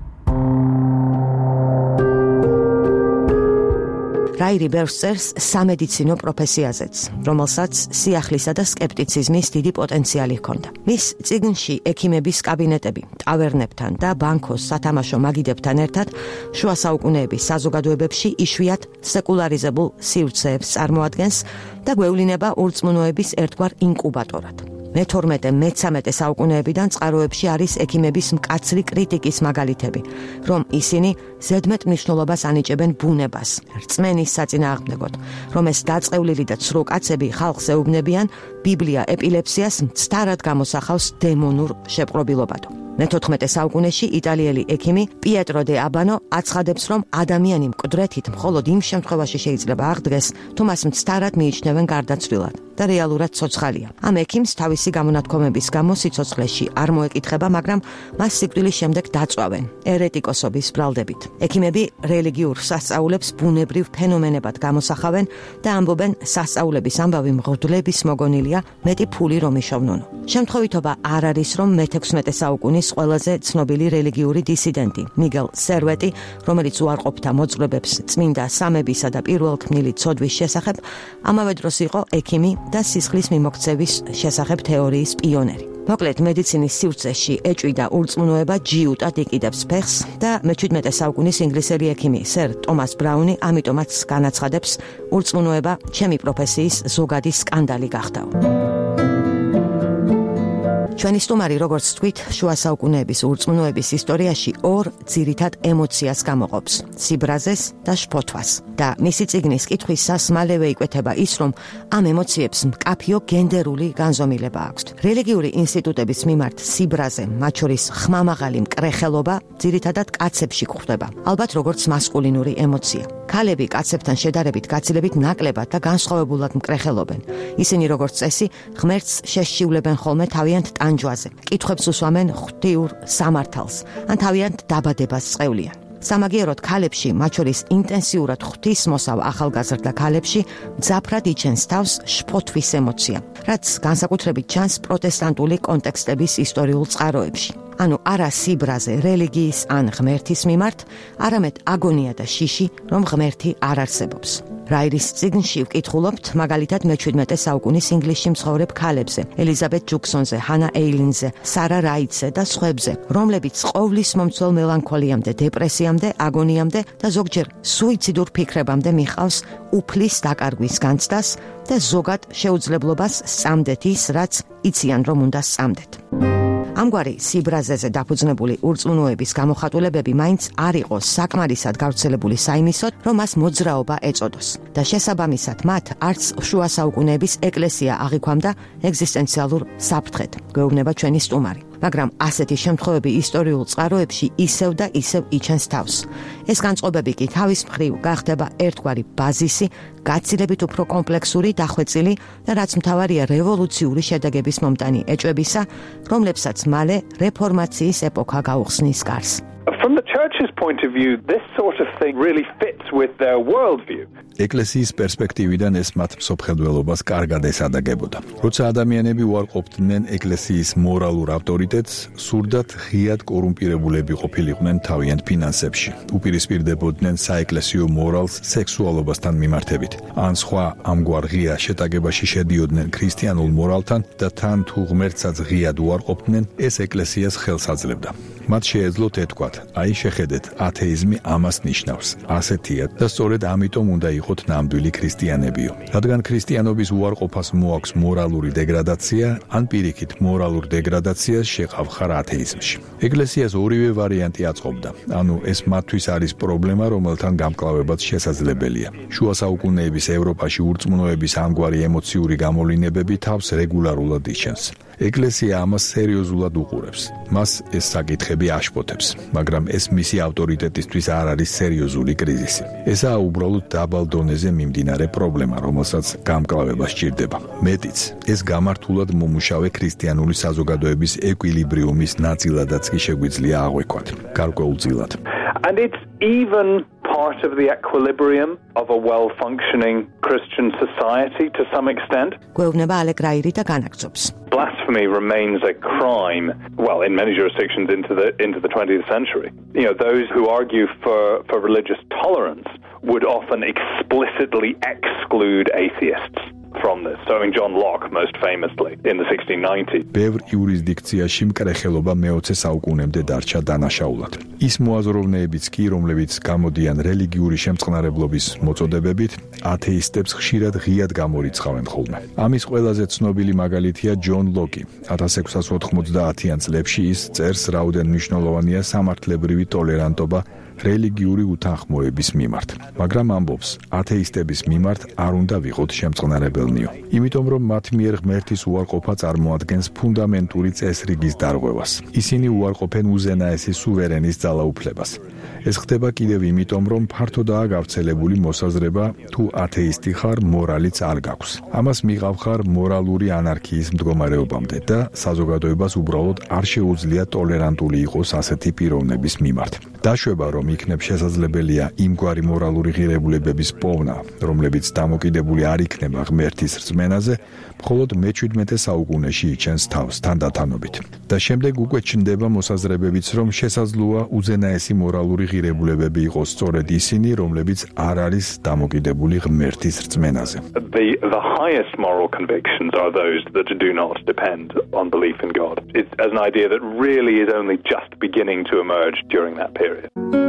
S1: რაირი ბევრს წერს სამედიცინო პროფესიაზეც, რომელსაც სიახლისა და სკეპტიციზმის დიდი პოტენციალი ჰქონდა. მის წიგნში ექიმების კაბინეტები, ტავერნებთან და ბანკოს სათამაშო მაგიდებთან ერთად შუა საუკუნეების საზოგადოებებში იშვიათ სეკულარიზებულ სივრცეებს წარმოადგენს და გვევლინება ურწმუნოების ერთგვარ ინკუბატორად. მე-12-13 საუკუნეებიდან წყაროებში არის ექიმების მკაცრი კრიტიკის მაგალითები, რომ ისინი ზედმეტ მნიშვნელობას ანიჭებენ ბუნებას, რწმენის საწინააღმდეგოდ, რომ ეს დაწყევლილი და ცრუ კაცები ხალხს ეუბნებიან, ბიბლია ეპილეფსიას მცდარად გამოსახავს დემონურ შეპყრობილობად. მე-14 საუკუნეში იტალიელი ექიმი პიეტრო დე აბანო აცხადებს, რომ ადამიანი მკვდრეთით მხოლოდ იმ შემთხვევაში შეიძლება აღდგეს, თუ მას მცდარად მიიჩნევენ გარდაცვლილად და რეალურად ცოცხალია. ამ ექიმს თავისი გამონათქვამების გამო სიცოცხლეში არ მოეკითხება, მაგრამ მას სიკვდილის შემდეგ დაწვავენ ერეტიკოსობის ბრალდებით. ექიმები რელიგიურ სასწაულებს ბუნებრივ ფენომენებად გამოსახავენ და ამბობენ, სასწაულების ამბავი მღვდლების მოგონილია, მეტი ფული რომ იშოვნუნო. შემთხვევითობა არ არის, რომ მე-16 საუკუნის ყველაზე ცნობილი რელიგიური დისიდენტი მიგელ სერვეტი, რომელიც უარყოფდა მოძღვრებებს წმინდა სამებისა და პირველქმნილი ცოდვის შესახებ, ამავე დროს იყო ექიმი და სისხლის მიმოქცევის შესახებ თეორიის პიონერი. მოკლედ, მედიცინის სივრცეში ეჭვი და ურწმუნოება ჯიუტად იკიდებს ფეხს და მე-17 საუკუნის ინგლისელი ექიმი სერ ტომას ბრაუნი ამიტომაც განაცხადებს, ურწმუნოება ჩემი პროფესიის ზოგადი სკანდალი გახდაო. ჩვენი სტუმარი, როგორც თქვით, შუა საუკუნეების ურწმუნოების ისტორიაში ორ ძირითად ემოციას გამოყოფს: სიბრაზეს და შფოთვას. და მისი წიგნის კითხვისას მალევე იკვეთება ის, რომ ამ ემოციებს მკაფიო გენდერული განზომილება აქვს. რელიგიური ინსტიტუტების მიმართ სიბრაზე, მათ შორის ხმამაღალი მკრეხელობა, ძირითადად კაცებში გვხვდება, ალბათ როგორც მასკულინური ემოცია. ქალები კაცებთან შედარებით გაცილებით ნაკლებად და განსხვავებულად მკრეხელობენ. ისინი, როგორც წესი, ღმერთს შეშიულებენ ხოლმე თავიანთ ტანჯვაზე, კითხვებს უსვამენ ღვთიურ სამართალს, ან თავიანთ დაბადებას წევლიან. სამაგიეროდ ქალებში, მათ შორის ინტენსიურად ღვთისმოსავ ახალგაზრდა ქალებში, მძაფრად იჩენს თავს შფოთვის ემოცია, რაც განსაკუთრებით ჩანს პროტესტანტული კონტექსტების ისტორიულ წყაროებში. ანუ არა სიბრაზე რელიგიის ან ღმერთის მიმართ, არამედ აგონია და შიში, რომ ღმერთი არ არსებობს. რაირის წიგნში ვკითხულობთ მაგალითად მე-17 საუკუნის ინგლისში მცხოვრებ ქალებზე, ელიზაბეთ ჯუქსონზე, ჰანა ეილინზე, სარა რაიტზე და სხვებზე, რომლებიც ყოვლის მომცველ მელანქოლიამდე, დეპრესიამდე, აგონიამდე და ზოგჯერ სუიციდურ ფიქრებამდე მიხავს უფლის დაკარგვის განცდას და ზოგად შეუძლებლობას სწამდეთ ის, რაც იციან რომ უნდა სწამდეთ. ამგვარი სიბრაზეზე დაფუძნებული ურწმუნოების გამოხატულებები მაინც არ იყო საკმარისად გავრცელებული საიმისოდ, რომ მას მოძრაობა ეწოდოს და შესაბამისად მათ არც შუა საუკუნეების ეკლესია აღიქვამდა ეგზისტენციალურ საფრთხედ, გვეუბნება ჩვენი სტუმარი. მაგრამ ასეთი შემთხვევები ისტორიულ წყაროებში ისევ და ისევ იჩენს თავს. ეს განწყობები კი თავის მხრივ გახდება ერთგვარი ბაზისი, გაცილებით უფრო კომპლექსური, დახვეწილი და რაც მთავარია რევოლუციური შედეგების მომტანი ეჭვებისა, რომლებსაც მალე რეფორმაციის ეპოქა გაუხსნის კარს.
S2: From the church's point of view, this sort of thing really fits with their worldview.
S3: ეკლესიის პერსპექტივიდან ეს მათ მსოფლმხედველობას კარგად ესადაგებოდა. როცა ადამიანები უარყოფდნენ ეკლესიის მორალურ ავტორიტეტს, სურდათ ღიად კორუმპირებულები ყოფილიყვნენ თავიანთ ფინანსებში. უპირისპირდებოდნენ საეკლესიო მორალს სექსუალობასთან მიმართებით. ან სხვა ამგვარ ღია შეტაკებაში შედიოდნენ ქრისტიანულ მორალთან და თან თუ ღმერთსაც ღიად უარყოფდნენ, ეს ეკლესიას ხელს აძლევდა. მათ შეეძლოთ ეთქვათ, აი შეხედეთ, ათეიზმი ამას ნიშნავს. ასეთია და სწორედ ამიტომ უნდა იყოთ ნამდვილი ქრისტიანებიო. რადგან ქრისტიანობის უარყოფას მოაქვს მორალური დეგრადაცია, ან პირიქით მორალურ დეგრადაციას შეყავხარ ათეიზმში. ეკლესიას ორივე ვარიანტი აწყობდა. ანუ ეს მათთვის არის პრობლემა, რომელთან გამკლავებაც შესაძლებელია. შუა საუკუნეების ევროპაში ურწმუნოების ამგვარი ემოციური გამოვლინებები თავს რეგულარულად იჩენს. ეკლესია ამას სერიოზულად უყურებს. მას ეს საკითხები აშფოთებს, მაგრამ ეს მისი ავტორიტეტისთვის არ არის სერიოზული კრიზისი. ესაა უბრალოდ დაბალ დონეზე მიმდინარე პრობლემა, რომელსაც გამკლავება სჭირდება. მეტიც, ეს გამართულად მომუშავე ქრისტიანული საზოგადოების ეკვილიბრიუმის ნაწილადაც კი შეგვიძლია აღვიქვათ, გარკვეულწილად.
S2: And it's even part of the equilibrium of a well-functioning Christian society to some extent.
S1: გვეუბნება ალეკ რაირი და განაგრძობს.
S2: Blasphemy remains a crime, well, in many jurisdictions into the 20th century. You know, those who argue for religious tolerance would often explicitly exclude atheists from this. So, John Locke, most famously, in the 1690s.
S3: ბევრ იურისდიქციაში მკრეხელობა მე-20 საუკუნემდე დარჩა დანაშაულად. ის მოაზროვნეებიც კი, რომლებიც გამოდიან რელიგიური შემწყნარებლობის მოწოდებებით, ათეისტებს ხშირად ღიად გამორიცხავენ ხოლმე. ამის ყველაზე ცნობილი მაგალითია ჯონ ლოკი. 1690-იან წლებში ის წერს, რაოდენ მნიშვნელოვანია სამართლებრივი ტოლერანტობა რელიგიური უთანხმოების მიმართ. მაგრამ ამბობს, ათეისტების მიმართ არ უნდა ვიყოთ შემწყნარებელნიო. იმიტომ რომ მათ მიერ ღმერთის უარყოფა წარმოადგენს ფუნდამენტური წესრიგის დარღვევას. ისინი უარყოფენ უზენაესი სუვერენის ძალაუფლებას. ეს ხდება კიდევ იმიტომ, რომ ფართოდაა გავრცელებული მოსაზრება, თუ ათეისტი ხარ, მორალიც არ გაქვს. ამას მიღავ ხარ მორალური ანარქიის მდგომარეობამდე და საზოგადოებას უბრალოდ არ შეუძლია ტოლერანტული იყოს ასეთი პიროვნების მიმართ. დაშვება, რომ იქნებ შესაძლებელია იმგვარი მორალური ღირებულებების პოვნა, რომლებიც დამოკიდებული არ იქნება ღმერთის რწმენაზე, მხოლოდ მე-17 საუკუნეში იჩენს თავს თანდათანობით. და შემდეგ უკვე ჩნდება მოსაზრებებიც, რომ შესაძლოა უზენაესი მორალური ღირებულებები იყოს სწორედ ისინი, რომლებიც არ არის დამოკიდებული ღმერთის რწმენაზე.
S2: The highest moral convictions are those that do not depend on belief in God. It's an idea that really is only just beginning to emerge during that period.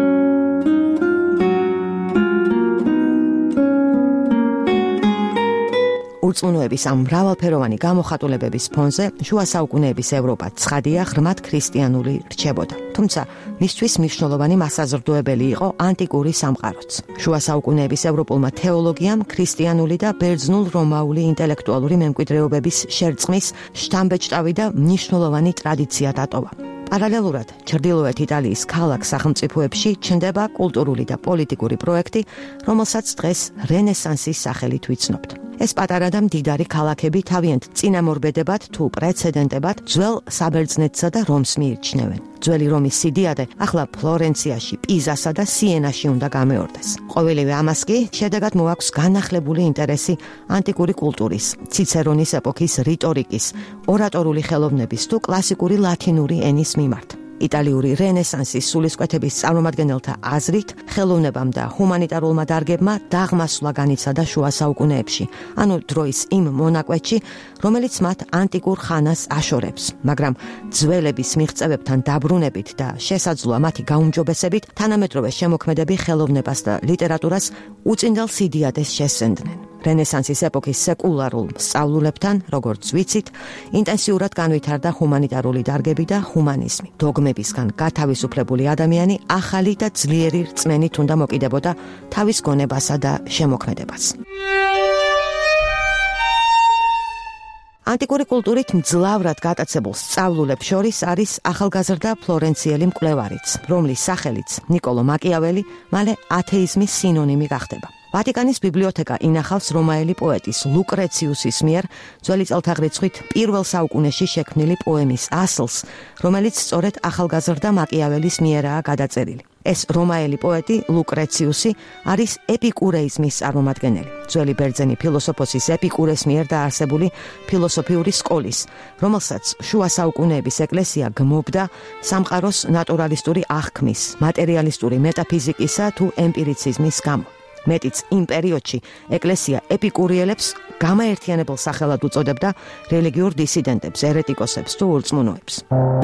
S1: ურწმუნოების ამ მრავალფეროვანი გამოხატულებების ფონზე შუა საუკუნეების ევროპა ცხადია ღრმად ქრისტიანული რჩებოდა. თუმცა მისთვის მნიშვნელოვანი მასაზრდოებელი იყო ანტიკური სამყაროც. შუა საუკუნეების ევროპულმა თეოლოგიამ ქრისტიანული და ბერძნულ რომაული ინტელექტუალური მემკვიდრეობების შერწყმის შთამბეჭდავი და მნიშვნელოვანი ტრადიცია დატოვა. პარალელურად ჩრდილოეთ იტალიის ქალაქ სახელმწიფოებში ჩნდება კულტურული და პოლიტიკური პროექტი, რომელსაც დღეს რენესანსის სახელით ვიცნობთ. ეს პატარა და მდიდარი ქალაქები თავიანთ წინამორბედებად თუ პრეცედენტებად ძველ საბერძნეთსა და რომს მიიჩნევენ. ძველი რომის სიდიადე ახლა ფლორენციაში, პიზასა და სიენაში უნდა გამეორდეს. ყოველივე ამას კი შედეგად მოაქვს განახლებული ინტერესი ანტიკური კულტურის, ციცერონის ეპოქის რიტორიკის, ორატორული ხელოვნების თუ კლასიკური ლათინური ენის მიმართ. იტალიური რენესანსის სულისკვეთების წარმომადგენელთა აზრით, ხელოვნებამ და ჰუმანიტარულმა დარგებმა დაღმასვლა განიცადა შუა საუკუნეებში, ანუ დროის იმ მონაკვეთში, რომელიც მათ ანტიკურ ხანას აშორებს, მაგრამ ძველების მიღწევებთან დაბრუნებით და შესაძლოა მათი გაუმჯობესებით, თანამედროვე შემოქმედები ხელოვნებას და ლიტერატურას უწინდელ სიდიადეს შესცენდნენ. რენესანსის ეპოქის სეკულარულ სწავლულებთან, როგორც ვიცით, ინტენსიურად განვითარდა ჰუმანიტარული დარგები და ჰუმანიზმი. დოგმებისგან გათავისუფლებული ადამიანი ახალი და ძლიერი რწმენით უნდა მოკიდებოდა თავის გონებასა და შემოქმედებას. ანტიკური კულტურით მძლავრად გატაცებულ სწავლულებს შორის არის ახალგაზრდა ფლორენციელი მკვლევარიც, რომლის სახელიც ნიკოლო მაკიაველი მალე ათეიზმის სინონიმი გახდება. ვატიკანის ბიბლიოთეკა ინახავს რომაელი პოეტის ლუკრეციუსის მიერ ძველი წელთაღრიცხვით პირველ საუკუნეში შექმნილი პოემის ასლს, რომელიც სწორედ ახალგაზრდა მაკიაველის მიერაა გადაწერილი. ეს რომაელი პოეტი ლუკრეციუსი არის ეპიკურეიზმის წარმომადგენელი, ძველი ბერძენი ფილოსოფოსის ეპიკურეს მიერ დაარსებული ფილოსოფიური სკოლის, რომელსაც შუა საუკუნეების ეკლესია გმობდა სამყაროს ნატურალისტური აღქმის, მატერიალისტური მეტაფიზიკისა თუ ემპირიციზმის გამო. მეტიც იმ პერიოდში ეკლესია ეპიკურიელებს გამაერთიანებელ სახელად უწოდებდა რელიგიურ დისიდენტებს, ერეტიკოსებს თუ ურწმუნოებს.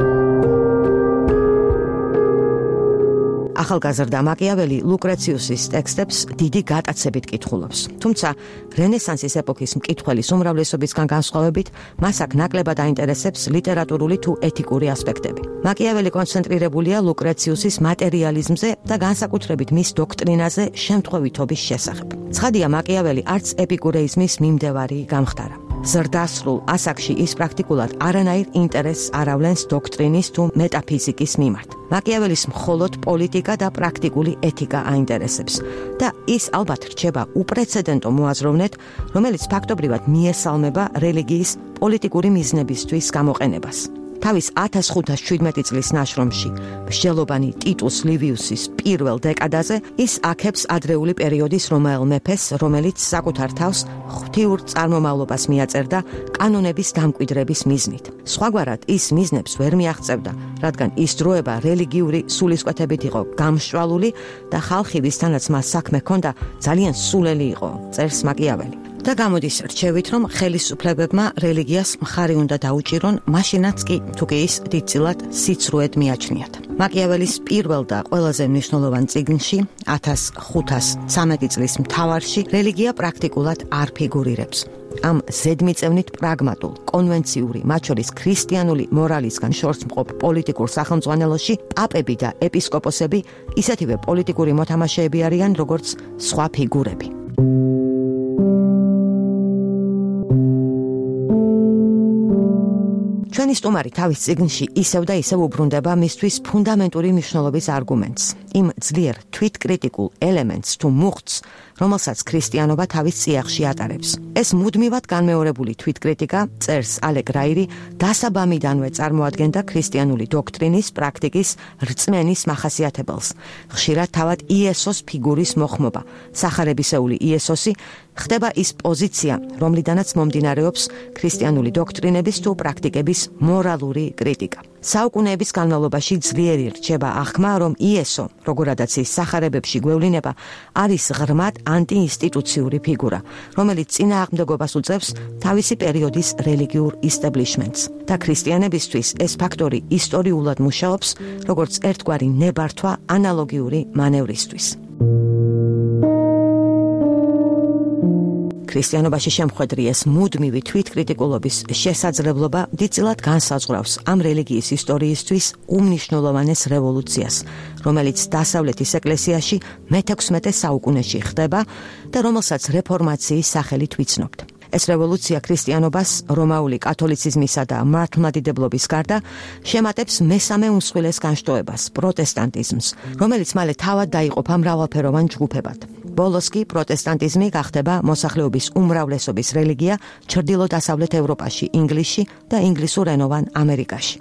S1: ახალგაზრდა მაკიაველი ლუკრეციუსის ტექსტებს დიდი გატაცებით კითხულობს. თუმცა რენესანსის ეპოქის მკითხველის უმრავლესობისგან განსხვავებით, მას აქ ნაკლებად აინტერესებს ლიტერატურული თუ ეთიკური ასპექტები. მაკიაველი კონცენტრირებულია ლუკრეციუსის მატერიალიზმზე და განსაკუთრებით მის დოქტრინაზე შემთხვევითობის შესახებ. ცხადია, მაკიაველი არც ეპიკურეიზმის მიმდევარი გამხდარა. ზრდასრულ ასაკში ის პრაქტიკულად არანაირ ინტერესს არ ავლენს დოქტრინის თუ მეტაფიზიკის მიმართ. მაკიაველის მხოლოდ პოლიტიკა და პრაქტიკული ეთიკა აინტერესებს და ის ალბათ რჩება უპრეცედენტო მოაზროვნედ, რომელიც ფაქტობრივად მიესალმება რელიგიის პოლიტიკური მიზნებისთვის გამოყენებას. თავის 1517 წლის ნაშრომში მსჯელობანი ტიტუს ლივიუსის პირველ დეკადაზე ის აქებს ადრეული პერიოდის რომაელ მეფეს, რომელიც საკუთარ თავს ღვთიურ წარმომავლობას მიაწერდა კანონების დამკვიდრების მიზნით. სხვაგვარად ის მიზნებს ვერ მიაღწევდა, რადგან ის დროება რელიგიური სულისკვეთებით იყო გამშვალული და ხალხი, ვისთანაც მას საქმე ჰქონდა, ძალიან სულელი იყო, წერს მაკიაველი. და გამოდის რჩევით, რომ ხელისუფლებებმა რელიგიას მხარი უნდა დაუჭირონ, მაშინაც კი თუ კი ის დიდწილად სიცრუედ მიაჩნიათ. მაკიაველის პირველ და ყველაზე მნიშვნელოვან წიგნში 1513 წლის მთავარში რელიგია პრაქტიკულად არ ფიგურირებს. ამ ზედმიწევნით პრაგმატულ, კონვენციური, მათ შორის ქრისტიანული მორალისგან შორს მყოფ პოლიტიკურ სახელმძღვანელოში პაპები და ეპისკოპოსები ისეთივე პოლიტიკური მოთამაშეები არიან, როგორც სხვა ფიგურები. ჩვენი სტუმარი თავის წიგნში ისევ და ისევ უბრუნდება მისთვის ფუნდამენტური მნიშვნელობის არგუმენტს, იმ ძლიერ თვითკრიტიკულ ელემენტს თუ მუხტს, რომელსაც ქრისტიანობა თავის წიაღში ატარებს. ეს მუდმივად განმეორებული თვითკრიტიკა, წერს ალეკ რაირი, დასაბამიდანვე წარმოადგენდა ქრისტიანული დოქტრინის, პრაქტიკის, რწმენის მახასიათებელს. ხშირად თავად იესოს ფიგურის მოხმობა, სახარებისეული იესოსი ხდება ის პოზიცია, რომლიდანაც მომდინარეობს ქრისტიანული დოქტრინების თუ პრაქტიკების მორალური კრიტიკა. საუკუნეების განმავლობაში ძლიერი რჩება აღქმა, რომ იესო, როგორადაც ის სახარებებში გვევლინება, არის ღრმად ანტიინსტიტუციური ფიგურა, რომელიც წინააღმდეგობას უწევს თავისი პერიოდის რელიგიურ ისტაბლიშმენტს. და ქრისტიანებისთვის ეს ფაქტორი ისტორიულად მუშაობს, როგორც ერთგვარი ნებართვა ანალოგიური მანევრისთვის. ქრისტიანობაში შემხვედრი ეს მუდმივი თვითკრიტიკულობის შესაძლებლობა დიდწილად განსაზღვრავს ამ რელიგიის ისტორიისთვის უმნიშვნელოვანეს რევოლუციას, რომელიც დასავლეთის ეკლესიაში მე-16 საუკუნეში ხდება და რომელსაც რეფორმაციის სახელით ვიცნობთ. ეს რევოლუცია ქრისტიანობას რომაული კათოლიციზმისა და მართლმადიდებლობის გარდა შემატებს მესამე უმსხვილეს განშტოებას, პროტესტანტიზმს, რომელიც მალე თავად დაიყოფა მრავალფეროვან ჯგუფებად. ბოლოს კი პროტესტანტიზმი გახდება მოსახლეობის უმრავლესობის რელიგია ჩრდილო-დასავლეთ ევროპაში, ინგლისში და ინგლისურენოვან ამერიკაში.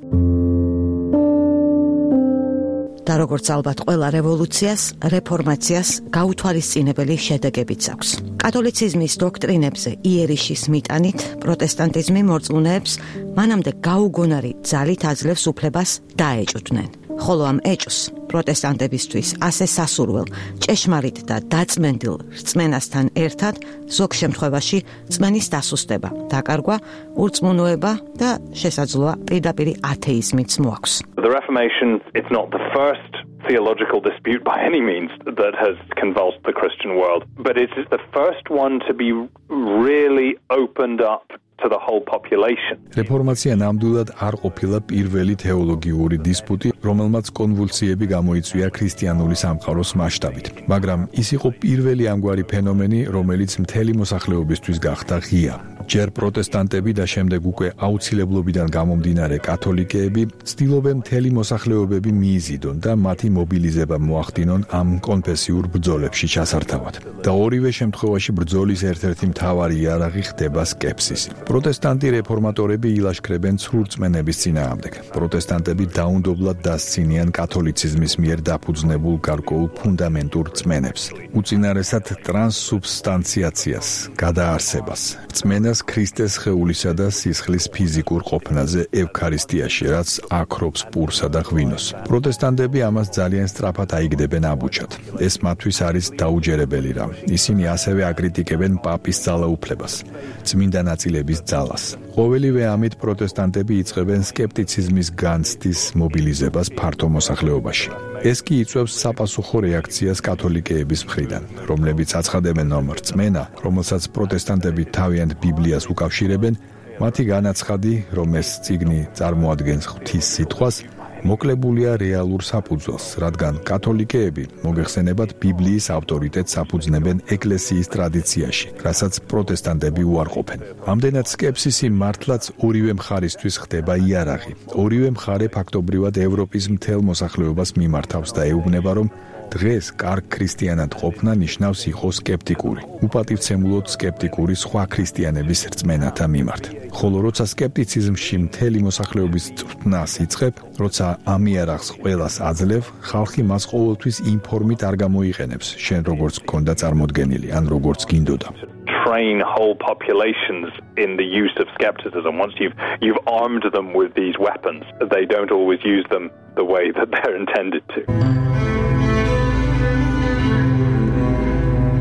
S1: და როგორც ალბათ ყველა რევოლუციას, რეფორმაციას გაუთვალისწინებელი შედეგებიც აქვს. კათოლიციზმის დოქტრინებზე იერიშის მიტანით პროტესტანტიზმი მორწმუნეებს მანამდე გაუგონარი ძალით აძლევს უფლებას დაეჭვდნენ. ხოლო ამ ეჭვს პროტესტანტებისთვის ასე სასურველ, ჭეშმარიტ და დაწმენდილ რწმენასთან ერთად ზოგ შემთხვევაში რწმენის დასუსტება, დაკარგვა, ურწმუნოება და შესაძლოა პირდაპირი ათეიზმიც მოაქვს.
S2: The Reformation, it's not the first theological dispute by any means that has convulsed the Christian world, but it is the first one to be really opened up to the whole population.
S3: რეფორმაცია ნამდვილად არ ყოფილა პირველი თეოლოგიური დისპუტი, რომელმაც კონვულსიები გამოიწვია ქრისტიანული სამყაროს მასშტაბით, მაგრამ ის იყო პირველი ამგვარი ფენომენი, რომელიც მთელი მოსახლეობისთვის გახდა ღია. ჯერ პროტესტანტები და შემდეგ უკვე აუცილებლობიდან გამომდინარე კათოლიკეები ცდილობენ მთელი მოსახლეობები მიიზიდონ და მათი მობილიზება მოახდინონ ამ კონფესიურ ბრძოლებში ჩასართავად. და ორივე შემთხვევაში ბრძოლის ერთ-ერთი მთავარი იარაღი ხდება სკეპსისი. პროტესტანტი რეფორმატორები ილაშქრებენ ცრურწმენების წინააღმდეგ. პროტესტანტები დაუნდობლად დასცინიან კათოლიციზმის მიერ დაფუძნებულ გარკვეულ ფუნდამენტურ რწმენებს, უწინარესად ტრანსუბსტანციაციას, გადაარსებას, რწმენას ქრისტეს სხეულისა და სისხლის ფიზიკურ ყოფნაზე ევქარისტიაში, რაც აქრობს პურსა და ღვინოს. პროტესტანტები ამას ძალიან სწრაფად აიგდებენ აბუჩად. ეს მათთვის არის დაუჯერებელი რამ. ისინი ასევე აკრიტიკებენ პაპის ძალაუფლებას, წმინდა ნაწილების ძალას. ყოველივე ამით პროტესტანტები იწყებენ სკეპტიციზმის განცდის მობილიზებას ფართო მოსახლეობაში. ეს კი იწვევს საპასუხო რეაქციას კათოლიკეების მხრიდან, რომლებიც აცხადებენ, რომ რწმენა, რომელსაც პროტესტანტები თავიანთ ბიბლიას უკავშირებენ, მათი განაცხადი, რომ ეს წიგნი წარმოადგენს ღვთის სიტყვას, მოკლებულია რეალურ საფუძველს, რადგან კათოლიკეები მოგეხსენებათ ბიბლიის ავტორიტეტს საფუძნებენ ეკლესიის ტრადიციაში, რასაც პროტესტანტები უარყოფენ. ამდენად სკეპსისი მართლაც ორივე მხარისთვის ხდება იარაღი. ორივე მხარე ფაქტობრივად ევროპის მთელ მოსახლეობას მიმართავს და ეუბნება, რომ დღეს კარგ ქრისტიანად ყოფნა ნიშნავს იყო სკეპტიკური, უპატივცემულოდ სკეპტიკური სხვა ქრისტიანების რწმენათა მიმართ. ხოლო როცა სკეპტიციზმში მთელი მოსახლეობის წვრთნას იწყებ, როცა ამ იარაღს ყველას აძლევ, ხალხი მას ყოველთვის იმ ფორმით არ გამოიყენებს, შენ როგორც გქონდა წარმოდგენილი, ან როგორც გინდოდა.
S2: Train whole populations in the use of skepticism. Once you've armed them with these weapons, they don't always use them the way that they're intended to.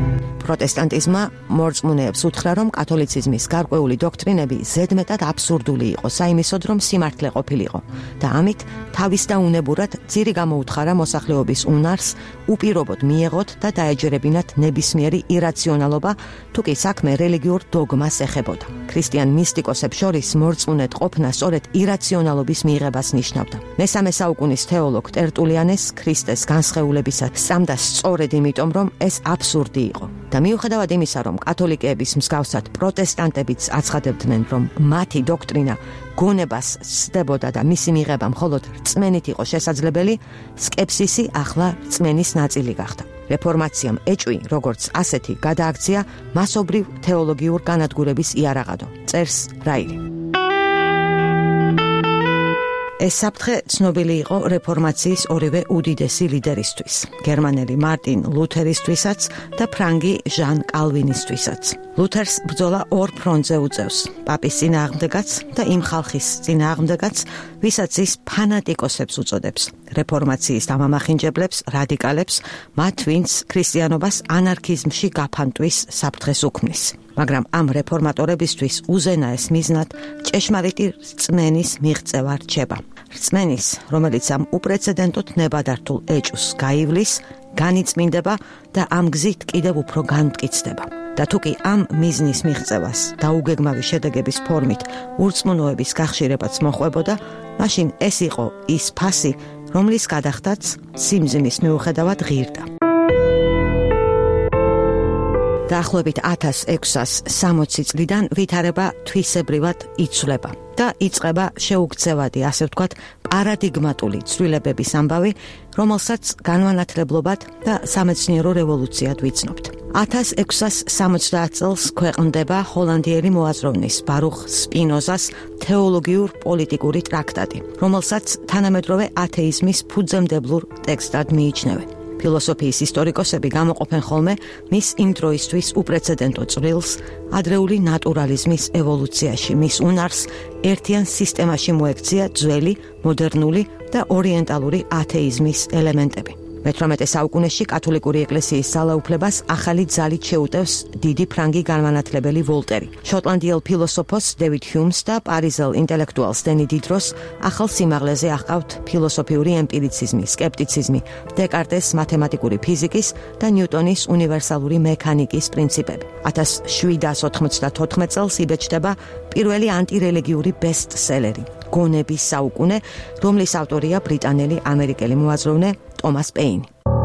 S1: პროტესტანტიზმმა მორწმუნეებს უთხრა, რომ კათოლიციზმის გარკვეული დოქტრინები ზედმეტად აბსურდული იყო, საიმისოდ, რომ სიმართლე ყოფილიყო და ამით თავის და უნებურად ძირი გამოუთხარა მოსახლეობის უნარს უპირობოდ მიეღოთ და დაეჯერებინათ ნებისმიერი ირაციონალობა, თუ კი საქმე რელიგიურ დოგმას ეხებოდა. ქრისტიან მისტიკოსებს შორის მორწმუნედ ყოფნა სწორედ ირაციონალობის მიღებას ნიშნავდა. მესამე საუკუნის თეოლოგ ტერტულიანეს ქრისტეს განსხეულებისა სწამდა სწორედ იმიტომ, რომ ეს აბსურდი იყო. და მიუხედავად იმისა, რომ კათოლიკეების მსგავსად პროტესტანტებიც აცხადებდნენ, რომ მათი დოქტრინა გონებას სცდებოდა და მისი მიღება მხოლოდ რწმენით იყო შესაძლებელი, სკეპსისი ახლა რწმენის ნაწილი გახდა. რეფორმაციამ ეჭვი, როგორც ასეთი, გადააქცია მასობრივ თეოლოგიურ განადგურების იარაღადო. წერს რაილი. ეს საფრთხე ცნობილი იყო რეფორმაციის ორივე უდიდესი ლიდერისთვის, გერმანელი მარტინ ლუთერისთვისაც და ფრანგი ჟან კალვინისთვისაც. ლუთერს ბრძოლა ორ ფრონტზე უწევს, პაპის წინააღმდეგაც და იმ ხალხის წინააღმდეგაც, ვისაც ის ფანატიკოსებს უწოდებს, რეფორმაციის დამამახინჯებლებს, რადიკალებს, მათ ვინც ქრისტიანობას ანარქიზმში გაფანტვის საფრთხეს უქმნის. მაგრამ ამ რეფორმატორებისთვის უზენაეს მიზნად ჭეშმარიტი რწმენის მიღწევა რჩება. რწმენის, რომელიც ამ უპრეცედენტოდ ნებადართულ ეჭვს გაივლის, განიწმინდება და ამ გზით კიდევ უფრო განმტკიცდება. და თუ კი ამ მიზნის მიღწევას დაუგეგმავი შედეგების ფორმით ურწმუნოების გახშირებაც მოხვებოდა, მაშინ ეს იყო ის ფასი, რომლის გადახდაც სიმძიმის მიუხედავად ღირდა. დაახლოებით 1660 წლიდან ვითარება თვისებრივად იცვლება და იწყება შეუქცევადი, ასე ვთქვათ, პარადიგმატული ცვლილებების ამბავი, რომელსაც განმანათლებლობად და სამეცნიერო რევოლუციად ვიცნობთ. 1670 წელს ქვეყნდება ჰოლანდიელი მოაზროვნის ბარუხ სპინოზას თეოლოგიურ-პოლიტიკური ტრაქტატი, რომელსაც თანამედროვე ათეიზმის ფუძემდებლურ ტექსტად მიიჩნევენ. ფილოსოფიის ისტორიკოსები გამოყოფენ ხოლმე მის იმ დროისთვის უპრეცედენტო წვლილს ადრეული ნატურალიზმის ევოლუციაში, მის უნარს ერთიან სისტემაში მოექცია ძველი, მოდერნული და ორიენტალური ათეიზმის ელემენტები. მე-18 საუკუნეში კათოლიკური ეკლესიის ძალაუფლებას ახალი ძალით შეუტევს დიდი ფრანგი განმანათლებელი ვოლტერი. შოტლანდიელ ფილოსოფოს დევიდ ჰიუმს და პარიზელ ინტელექტუალს დენი დიდროს ახალ სიმაღლეზე აღყავთ ფილოსოფიური ემპირიციზმი, სკეპტიციზმი, დეკარტეს მათემატიკური ფიზიკის და ნიუტონის უნივერსალური მექანიკის პრინციპები. 1794 წელს იბეჭდება პირველი ანტირელიგიური ბესტსელერი გონების საუკუნე, რომლის ავტორია ბრიტანელი ამერიკელი მოაზროვნე ტომას პეინი.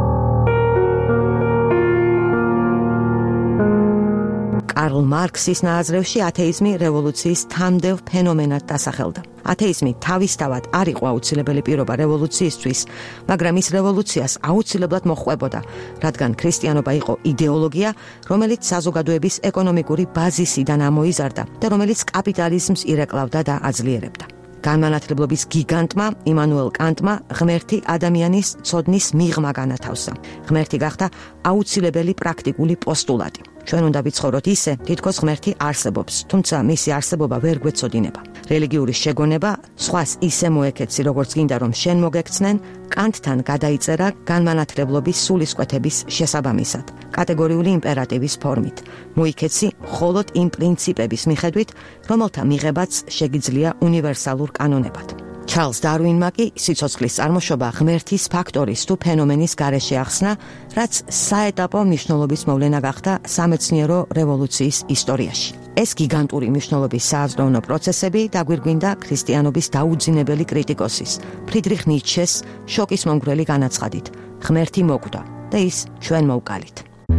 S1: კარლ მარქსის ნაზრებში ათეიზმი რევოლუციის თამდევ ფენომენად დასახელდა. ათეიზმი თავისთავად არ იყო აუცილებელი პირობა რევოლუციისთვის, მაგრამ ის რევოლუციას აუცილებლად მოჰყვებოდა, რადგან ქრისტიანობა იყო იდეოლოგია, რომელიც საზოგადოების ეკონომიკური ბაზისიდან ამოიზარდა და რომელიც კაპიტალიზმს ირეკლავდა და აძლიერებდა. განმანათლებლობის გიგანტმა იმანუელ კანტმა ღმერთი ადამიანის ცოდნის მიღმა განათავსა. ღმერთი გახდა აუცილებელი პრაქტიკული პოსტულატი. ჩვენ უნდა ვიცხოვროთ ისე, თითქოს ღმერთი არსებობს, თუმცა მისი არსებობა ვერ გვეცოდინება. რელიგიური შეგონება სხვას ისე მოეკეცი, როგორც გინდა რომ შენ მოგექცნენ, კანტთან გადაიწერა განმანათლებლობის სულისკვეთების შესაბამისად, კატეგორიული იმპერატივის ფორმით. მოიქეცი მხოლოდ იმ პრინციპების მიხედვით, რომელთა მიღებაც შეგიძლია უნივერსალურ კანონებად. ჩარლზ დარვინმა კი სიცოცხლის წარმოშობა ღმერთის ფაქტორის თუ ფენომენის გარეშე ახსნა, რაც საეტაპო მნიშვნელობის მოვლენა გახდა სამეცნიერო რევოლუციის ისტორიაში. ეს გიგანტური მნიშვნელობის სააზროვნო პროცესები დაგვირგვინდა ქრისტიანობის დაუძინებელი კრიტიკოსის, ფრიდრიხ ნიცშეს შოკის მომგვრელი განაცხადით: ღმერთი მოკვდა და ის ჩვენ მოვკალით.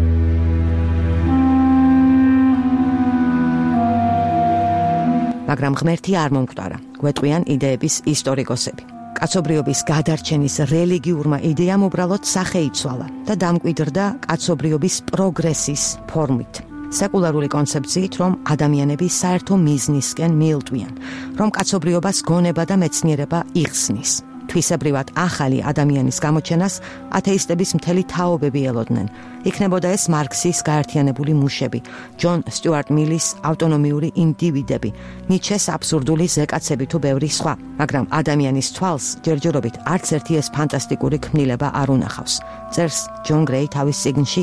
S1: მაგრამ ღმერთი არ მომკვდარა, გვეტყვიან იდეების ისტორიკოსები. კაცობრიობის გადარჩენის რელიგიურმა იდეამ უბრალოდ სახე იცვალა და დამკვიდრდა კაცობრიობის პროგრესის ფორმით. სეკულარული კონცეფციით, რომ ადამიანები საერთო მიზნისკენ მიელტვიან, რომ კაცობრიობას გონება და მეცნიერება იხსნის. თვისებრივად ახალი ადამიანის გამოჩენას ათეისტების მთელი თაობები ელოდნენ. იქნებოდა ეს მარქსის გაერთიანებული მუშები, ჯონ სტიუარტ მილის ავტონომიური ინდივიდები, ნიცშეს აბსურდული ზეკაცები თუ ბევრი სხვა, მაგრამ ადამიანის თვალს ჯერჯერობით არც ერთი ეს ფანტასტიკური ქმნილება არ უნახავს. წერს ჯონ გრეი თავის წიგნში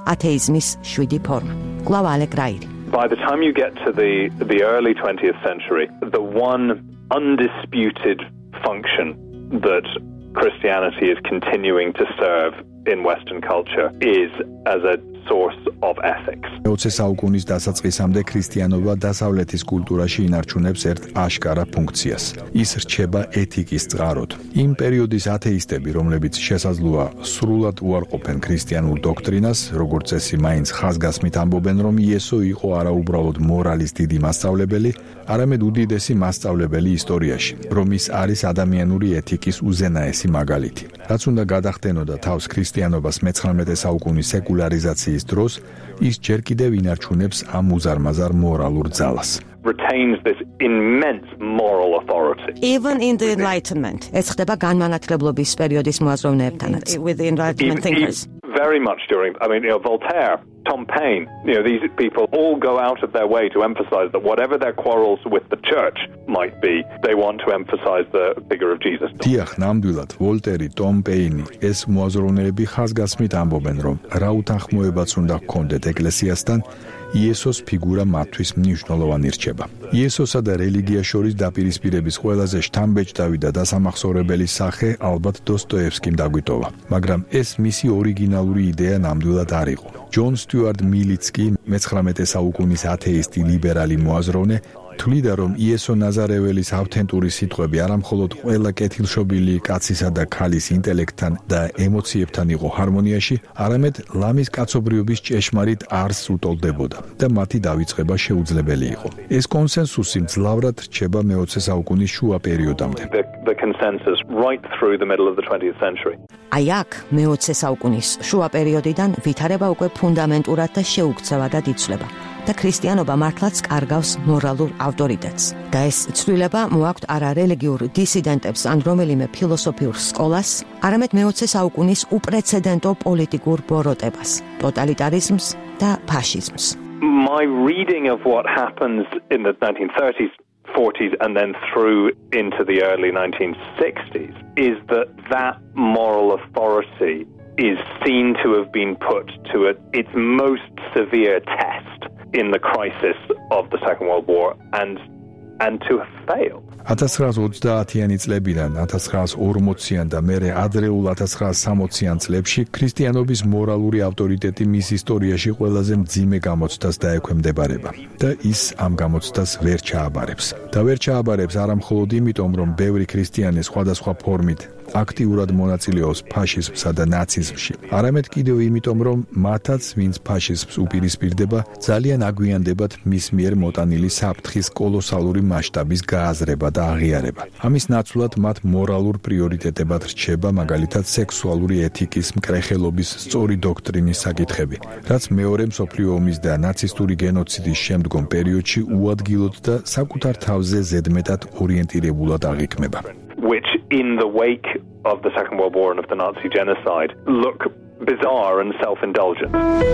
S1: ათეიზმის 7 ფორმა. კვლავ ალეკ რაირი.
S2: By the time you get to the early 20th century, the one undisputed function that Christianity is continuing to serve in Western culture is as a source of ethics.
S3: 20 საუკუნის დასაწყისამდე ქრისტიანობა დასავლეთის კულტურაში ინარჩუნებს ერთ აშკარა ფუნქციას. ის რჩება ეთიკის წყაროდ. იმ პერიოდის ათეისტები, რომლებიც შესაძლოა სრულად უარყოფენ ქრისტიანულ დოქტრინას, როგორც წესი მაინც ხაზგასმით ამბობენ, რომ იესო იყო არა უბრალოდ მორალის დიდი მასწავლებელი, არამედ უდიდესი მასწავლებელი ისტორიაში, რომ ის არის ადამიანური ეთიკის უზენაესი მაგალითი. რაც უნდა გადახდენოდა თავს ქრისტიანობას მე-19 საუკუნის სეკულარიზაციის დროს, ის ჯერ კიდევ ინარჩუნებს ამ უზარმაზარ მორალურ ძალას.
S2: Retains this immense moral authority.
S1: Even in the Enlightenment, ეს ხდება განმანათლებლობის პერიოდის მოაზროვნეებთანაც. With the Enlightenment thinkers.
S2: Very much during, Voltaire, Tom Paine, these people all go out of their way to emphasize that whatever their quarrels with the church might be, they want to emphasize the figure of Jesus.
S3: დიახ, ნამდვილად, ვოლტერი, ტომ პეინი, ეს მოაზროვნეები ხაზგასმით ამბობენ, რომ რა უთანხმოებაც უნდა ჰქონდეთ ეკლესიასთან, იესოს ფიგურა მათთვის მნიშვნელოვანი რჩება. იესოსა და რელიგიას შორის დაპირისპირების ყველაზე შთამბეჭდავი და დასამახსოვრებელი სახე ალბათ დოსტოევსკიმ დაგვიტოვა, მაგრამ ეს მისი ორიგინალური იდეა ნამდვილად არ იყო. ჯონ სტიუარტ მილიც კი, მე-19 საუკუნის ათეისტი ლიბერალი მოაზროვნე, თვლიდა, რომ იესო ნაზარეველის ავთენტური სიტყვები არა მხოლოდ ყველა კეთილშობილი კაცისა და ქალის ინტელექტთან და ემოციებთან იყო ჰარმონიაში, არამედ ლამის კაცობრიობის ჭეშმარიტ არსს უტოლდებოდა და მათი დავიწყება შეუძლებელი იყო. ეს კონსენსუსი მძლავრად რჩება მე-20 საუკუნის შუა პერიოდამდე.
S2: The consensus right through the middle of the 20th century.
S1: აი აქ მე-20 საუკუნის შუა პერიოდიდან ვითარება უკვე ფუნდამენტურად და შეუქცევადად იცვლება. და ქრისტიანობა მართლაც კარგავს მორალურ ავტორიტეტს. და ეს ცვლილება მოაქვთ არა რელიგიურ დისიდენტებს ან რომელიმე ფილოსოფიურ სკოლას, არამედ მე-20 საუკუნის უპრეცედენტო პოლიტიკურ ბოროტებას, ტოტალიტარიზმს და ფაშიზმს.
S2: My reading of what happens in the 1930s, 40s and then through into the early 1960s is that moral authority is seen to have been put to its most severe test in the crisis of the Second World War and to have failed.
S3: 1930-იანი წლებიდან 1940-იან და მერე ადრეულ 1960-იან წლებში ქრისტიანობის მორალური ავტორიტეტი მის ისტორიაში ყველაზე მძიმე გამოცდას დაექვემდებარება და ის ამ გამოცდას ვერ ჩააბარებს. და ვერ ჩააბარებს არა მხოლოდ იმიტომ, რომ ბევრი ქრისტიანი სხვადასხვა ფორმით აქტიურად მონაწილეობს ფაშიზმსა და ნაციზმში, არამედ კიდევ იმიტომ, რომ მათაც, ვინც ფაშიზმს უპირისპირდება, ძალიან აგვიანდებათ მის მიერ მოტანილი საფრთხის კოლოსალური მასშტაბის გააზრება და აღიარება. ამის ნაცვლად მათ მორალურ პრიორიტეტებად რჩება მაგალითად სექსუალური ეთიკის მკრეხელობის სწორი დოქტრინის საკითხები, რაც მეორე მსოფლიო ომის და ნაცისტური გენოციდის შემდგომ პერიოდში უადგილოდ და საკუთარ თავზე ზედმეტად ორიენტირებულად აღიქმება.
S2: Which in the wake of the Second World War and of the Nazi genocide look bizarre and self-indulgent.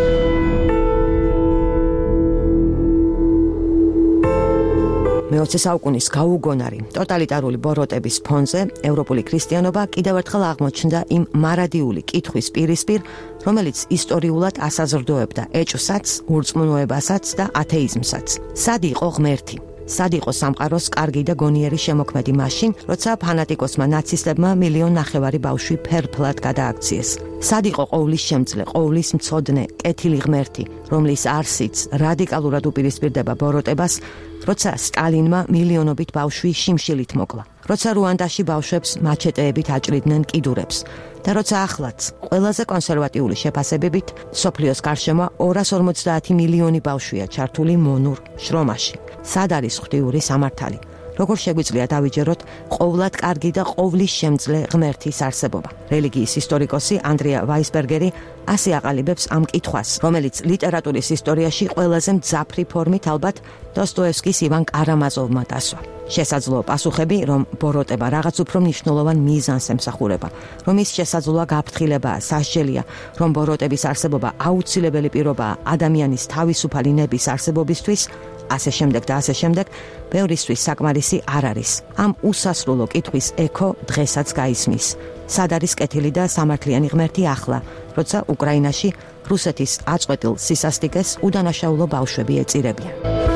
S1: მე-20 საუკუნის გაუგონარი ტოტალიტარული ბოროტების ფონზე ევროპული ქრისტიანობა კიდევ ერთხელ აღმოჩნდა იმ მარადიული კითხვის პირისპირ, რომელიც ისტორიულად ასაზრდოებდა ეჭვსაც, ურწმუნოებასაც და ათეიზმსაც. სად იყო ღმერთი? სად იყო სამყაროს კარგი და გონიერი შემოქმედი მაშინ, როცა ფანატიკოსმა ნაცისტებმა 1,5 მილიონი ბავშვი ფერფლად გადააქციეს? სად იყო ყოვლის შემძლე, ყოვლის მცოდნე, კეთილი ღმერთი, რომლის არსიც რადიკალურად უპირისპირდება ბოროტებას, როცა სტალინმა მილიონობით ბავშვი შიმშილით მოკლა, როცა რუანდაში ბავშვებს მაჩეტეებით აჭრიდნენ კიდურებს და როცა ახლაც ყველაზე კონსერვატიული შეფასებებით სოფლიოს გარშემო 250 მილიონი ბავშვია ჩართული მონურ შრომაში. სად არის ღვთიური სამართალი? როგორ შეგვიძლია დავიჯეროთ ყოვლად კარგი და ყოვლის შემძლე ღმერთის არსებობა? რელიგიის ისტორიკოსი ანდრია ვაისბერგერი ასე აყალიბებს ამ კითხვას, რომელიც ლიტერატურის ისტორიაში ყველაზე მძაფრი ფორმით ალბათ დოსტოევსკის ივან კარამაზოვმა დასვა. შესაძლოა პასუხები, რომ ბოროტება რაღაც უფრო მნიშვნელოვან მიზანს ემსახურება, რომ ის შესაძლოა გაფრთხილებაა, სასჯელია, რომ ბოროტების არსებობა აუცილებელი პირობაა ადამიანის თავისუფალი ნების არსებობისთვის, ასე შემდეგ და ასე შემდეგ, ბევრისთვის საკმარისი არ არის. ამ უსასრულო კითხვის ექო დღესაც გაისმის. სად არის კეთილი და სამართლიანი ღმერთი ახლა, როცა უკრაინაში რუსეთის აწყვეტილ სისასტიკეს უდანაშაულო ბავშვები ეწირებიან.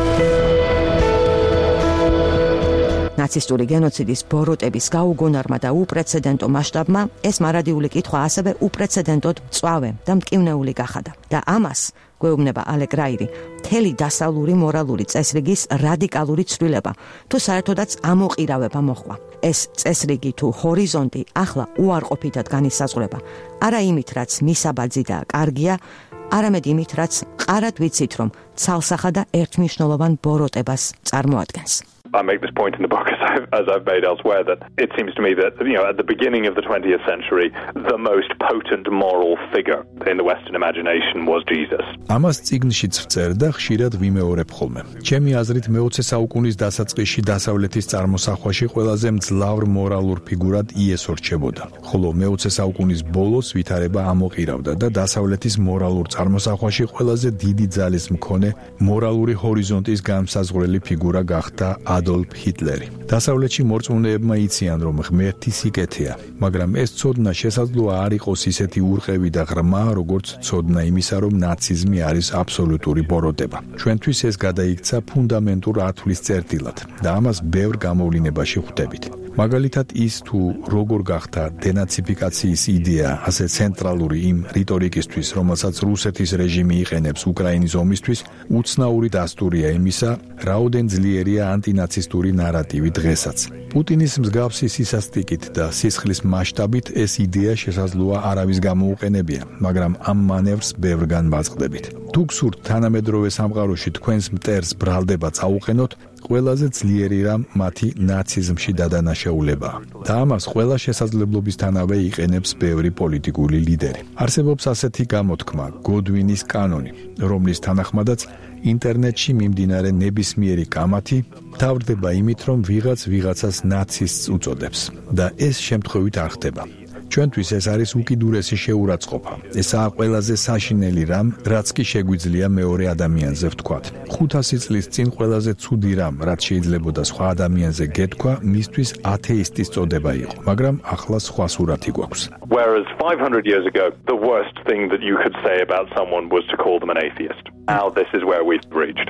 S1: ნაცისტური გენოციდის ბოროტების გაუგონარმა და უპრეცედენტო მასშტაბმა ეს მარადიული კითხვა ასევე უპრეცედენტოდ მწვავე და მტკივნეული გახადა. და ამას გვეუბნება ალეკ რაირი, მთელი დასავლური მორალური წესრიგის რადიკალური ცვლილება, თუ საერთოდაც ამოყირავება მოხდა. ეს წესრიგი თუ ჰორიზონტი ახლა უარყოფითად განისაზღვრება, არა იმით, რაც მისაბაძი და კარგია, არამედ იმით, რაც მყარად ვიცით, რომ ცალსახა და ერთმნიშვნელოვან ბოროტებას წარმოადგენს.
S2: I make this point in the book as I've made elsewhere that it seems to me that at the beginning of the 20th century the most potent moral figure in the Western imagination was Jesus.
S3: ამას წიგნშიც ვწერ და ხშირად ვიმეორებ ხოლმე. ჩემი აზრით მე-20 საუკუნის დასაწყისში დასავლეთის წარმოსახვაში ყველაზე მძლავრ მორალურ ფიგურად იესო რჩებოდა. ხოლო მე-20 საუკუნის ბოლოს ვითარება ამოყირავდა და დასავლეთის მორალურ წარმოსახვაში ყველაზე დიდი ძალის მქონე მორალური ჰორიზონტის განმსაზღვრელი ფიგურა გახდა ადოლფ ჰიტლერი. დასავლეთში მორწმუნეებმა იციან, რომ ღმერთი სიკეთეა, მაგრამ ეს ცოდნა შესაძლოა არ იყოს ისეთი ურყევი და ღრმა, როგორც ცოდნა იმისა, რომ ნაციზმი არის აბსოლუტური ბოროტება. ჩვენთვის ეს გადაიქცა ფუნდამენტურ ათვლის წერტილად და ამას ბევრ გამოვლინებაში ხვდებით. მაგალითად ის თუ როგორ გახდა დენაციფიკაციის იდეა ასე ცენტრალური იმ რიტორიკისთვის, რომელსაც რუსეთის რეჟიმი იყენებს უკრაინის ომისთვის, უცნაური დასტურია იმისა, რაოდენ ძლიერია ანტინაცისტური ნარატივი დღესაც. პუტინის მსგავსი სისასტიკით და სისხლის მასშტაბით ეს იდეა შესაძლოა არავის გამოუყენებია, მაგრამ ამ მანევრს ბევრგან ვაწყდებით. თუ გსურთ თანამედროვე სამყაროში თქვენს მტერს ბრალდება წაუყენოთ, ყველაზე ძლიერი რამ მათი ნაციზმში დადანაშაულებაა. და ამას ყველა შესაძლებლობისთანავე იყენებს ბევრი პოლიტიკური ლიდერი. არსებობს ასეთი გამოთქმა, გოდვინის კანონი, რომლის თანახმადაც ინტერნეტში მიმდინარე ნებისმიერი კამათი თავდება იმით, რომ ვიღაცას ნაცისტს უწოდებს და ეს შემთხვევით არ ხდება. ჩვენთვის ეს არის უკიდურესი შეურაცხყოფა. ესაა ყველაზე საშინელი რამ, რაც კი შეგვიძლია მეორე ადამიანზე ვთქვათ. 500 წლის წინ ყველაზე ცუდი რამ, რაც შეიძლებოდა სხვა ადამიანზე გეთქვა, მისთვის ათეისტის წოდება იყო, მაგრამ ახლა სხვა სურათი გვაქვს.
S2: Whereas 500 years ago, the worst thing that you could say about someone was to call them an atheist. Now this is where we've reached.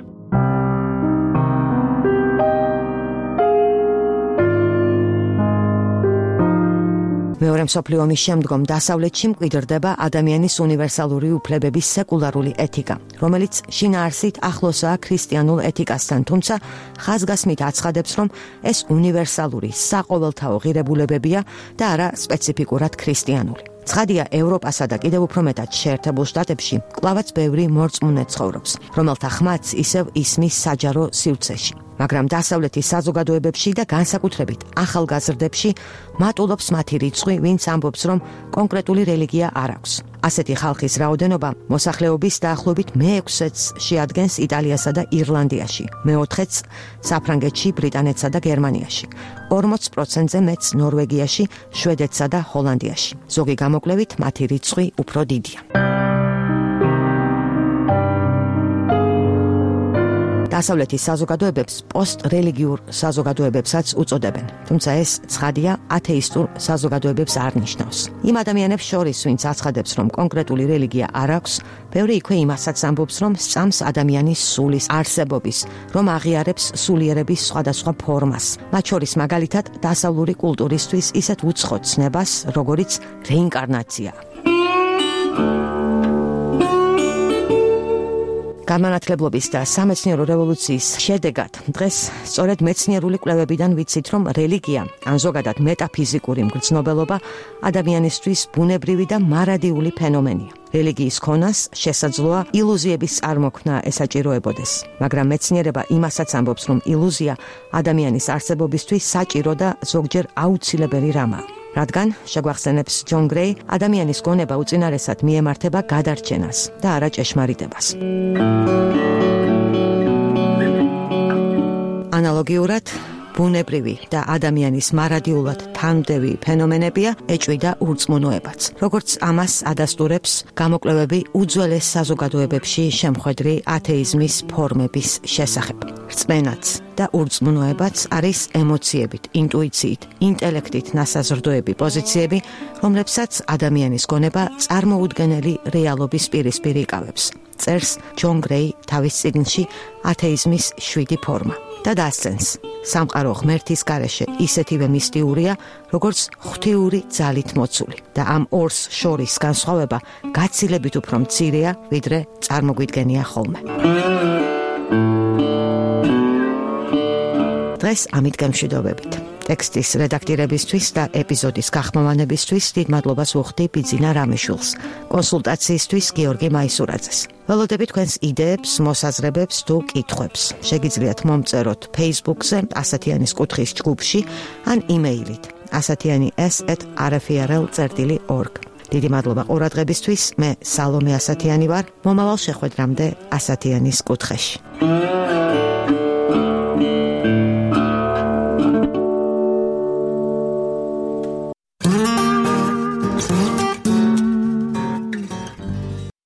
S1: მეორე მსოფლიო ომის შემდგომ დასავლეთში მკვიდრდება ადამიანის უნივერსალური უფლებების სეკულარული ეთიკა, რომელიც შინაარსით ახლოსაა ქრისტიანულ ეთიკასთან, თუმცა ხაზგასმით აცხადებს, რომ ეს უნივერსალური საყოველთაო ღირებულებებია და არა სპეციფიკურად ქრისტიანული. ცხადია, ევროპასა და კიდევ უფრო მეტად შეერთებულ შტატებში კლავაც ბევრი მორწმუნე ცხოვრობს, რომელთა ხმაც ისევ ისმის საჯარო სივრცეში. მაგრამ დასავლეთის საზოგადოებებში და განსაკუთრებით ახალგაზრდებში მატულობს მათი რიცხვი, ვინც ამბობს, რომ კონკრეტული რელიგია არ აქვს. ასეთი ხალხის რაოდენობა მოსახლეობის დაახლოებით მე-6-ს შეადგენს იტალიასა და ირლანდიაში, მე-4-ს საფრანგეთში, ბრიტანეთსა და გერმანიაში, 40%-ზე მეც ნორვეგიაში, შვედეთსა და ჰოლანდიაში. ზოგი გამოკვლევით მათი რიცხვი უფრო დიდია. დასავლეთის საზოგადოებებს პოსტ-რელიგიურ საზოგადოებებსაც უწოდებენ, თუმცა ეს ცხადია ათეისტურ საზოგადოებებს არ ნიშნავს. იმ ადამიანებს შორის, ვინც აცხადებს, რომ კონკრეტული რელიგია არ აქვს, ბევრი იქვე იმასაც ამბობს, რომ სწამს ადამიანის სულის არსებობის, რომ აღიარებს სულიერების სხვადასხვა ფორმას, მათ შორის მაგალითად დასავლური კულტურისთვის ისეთ უცხო ცნებას, როგორიც რეინკარნაცია. განმანათლებლობის და სამეცნიერო რევოლუციის შედეგად დღეს სწორედ მეცნიერული კვლევებიდან ვიცით, რომ რელიგია, ან ზოგადად მეტაფიზიკური მგრძნობელობა ადამიანისთვის ბუნებრივი და მარადიული ფენომენია. რელიგიის ქონას შესაძლოა ილუზიების წარმოქმნა ესაჭიროებოდეს, მაგრამ მეცნიერება იმასაც ამბობს, რომ ილუზია ადამიანის არსებობისთვის საჭირო და ზოგჯერ აუცილებელი რამაა. რადგან შეგვახსენებს ჯონ გრეი, ადამიანის გონება უწინარესად მიემართება გადარჩენას და არა ჭეშმარიტებას. ანალოგიურად, ბუნებრივი და ადამიანის მარადიულად თანმდევი ფენომენებია, ეჭვი და ურწმუნოებაც. როგორც ამას ადასტურებს გამოკვლევები უძველეს საზოგადოებებში შემხედრი ათეიზმის ფორმების შესახებ. რწმენაც და ურწმუნოებაც არის ემოციებით, ინტუიციით, ინტელექტით ნასაზრდოები პოზიციები, რომლებსაც ადამიანის გონება წარმოუდგენელი რეალობის პირისპირ იკავებს. წერს ჯონ გრეი თავის წიგნში ათეიზმის 7 ფორმა და დასცენს. სამყარო ღმერთის გარეშე ისეთივე მისტიურია, როგორც ღვთიური ძალით მოცული და ამ ორს შორის განსხვავება გაცილებით უფრო მცირეა, ვიდრე წარმოგვიდგენია ხოლმე. დღეს ამით გემშვიდობებით. ტექსტის რედაქტირებისთვის და ეპიზოდის გახმოვანებისთვის დიდ მადლობას ვუხდი ბიძინა რამიშვილს, კონსულტაციისთვის გიორგი მაისურაძეს. ველოდები თქვენს იდეებს, მოსაზრებებს თუ კითხვებს. შეგიძლიათ მომწეროთ Facebook-ზე ასათიანის კუთხის ჯგუფში ან იმეილით asatiani@rfrl.org. დიდი მადლობა ყურადღებისთვის. მე სალომე ასათიანი ვარ. მომავალ შეხვედრამდე ასათიანის კუთხეში.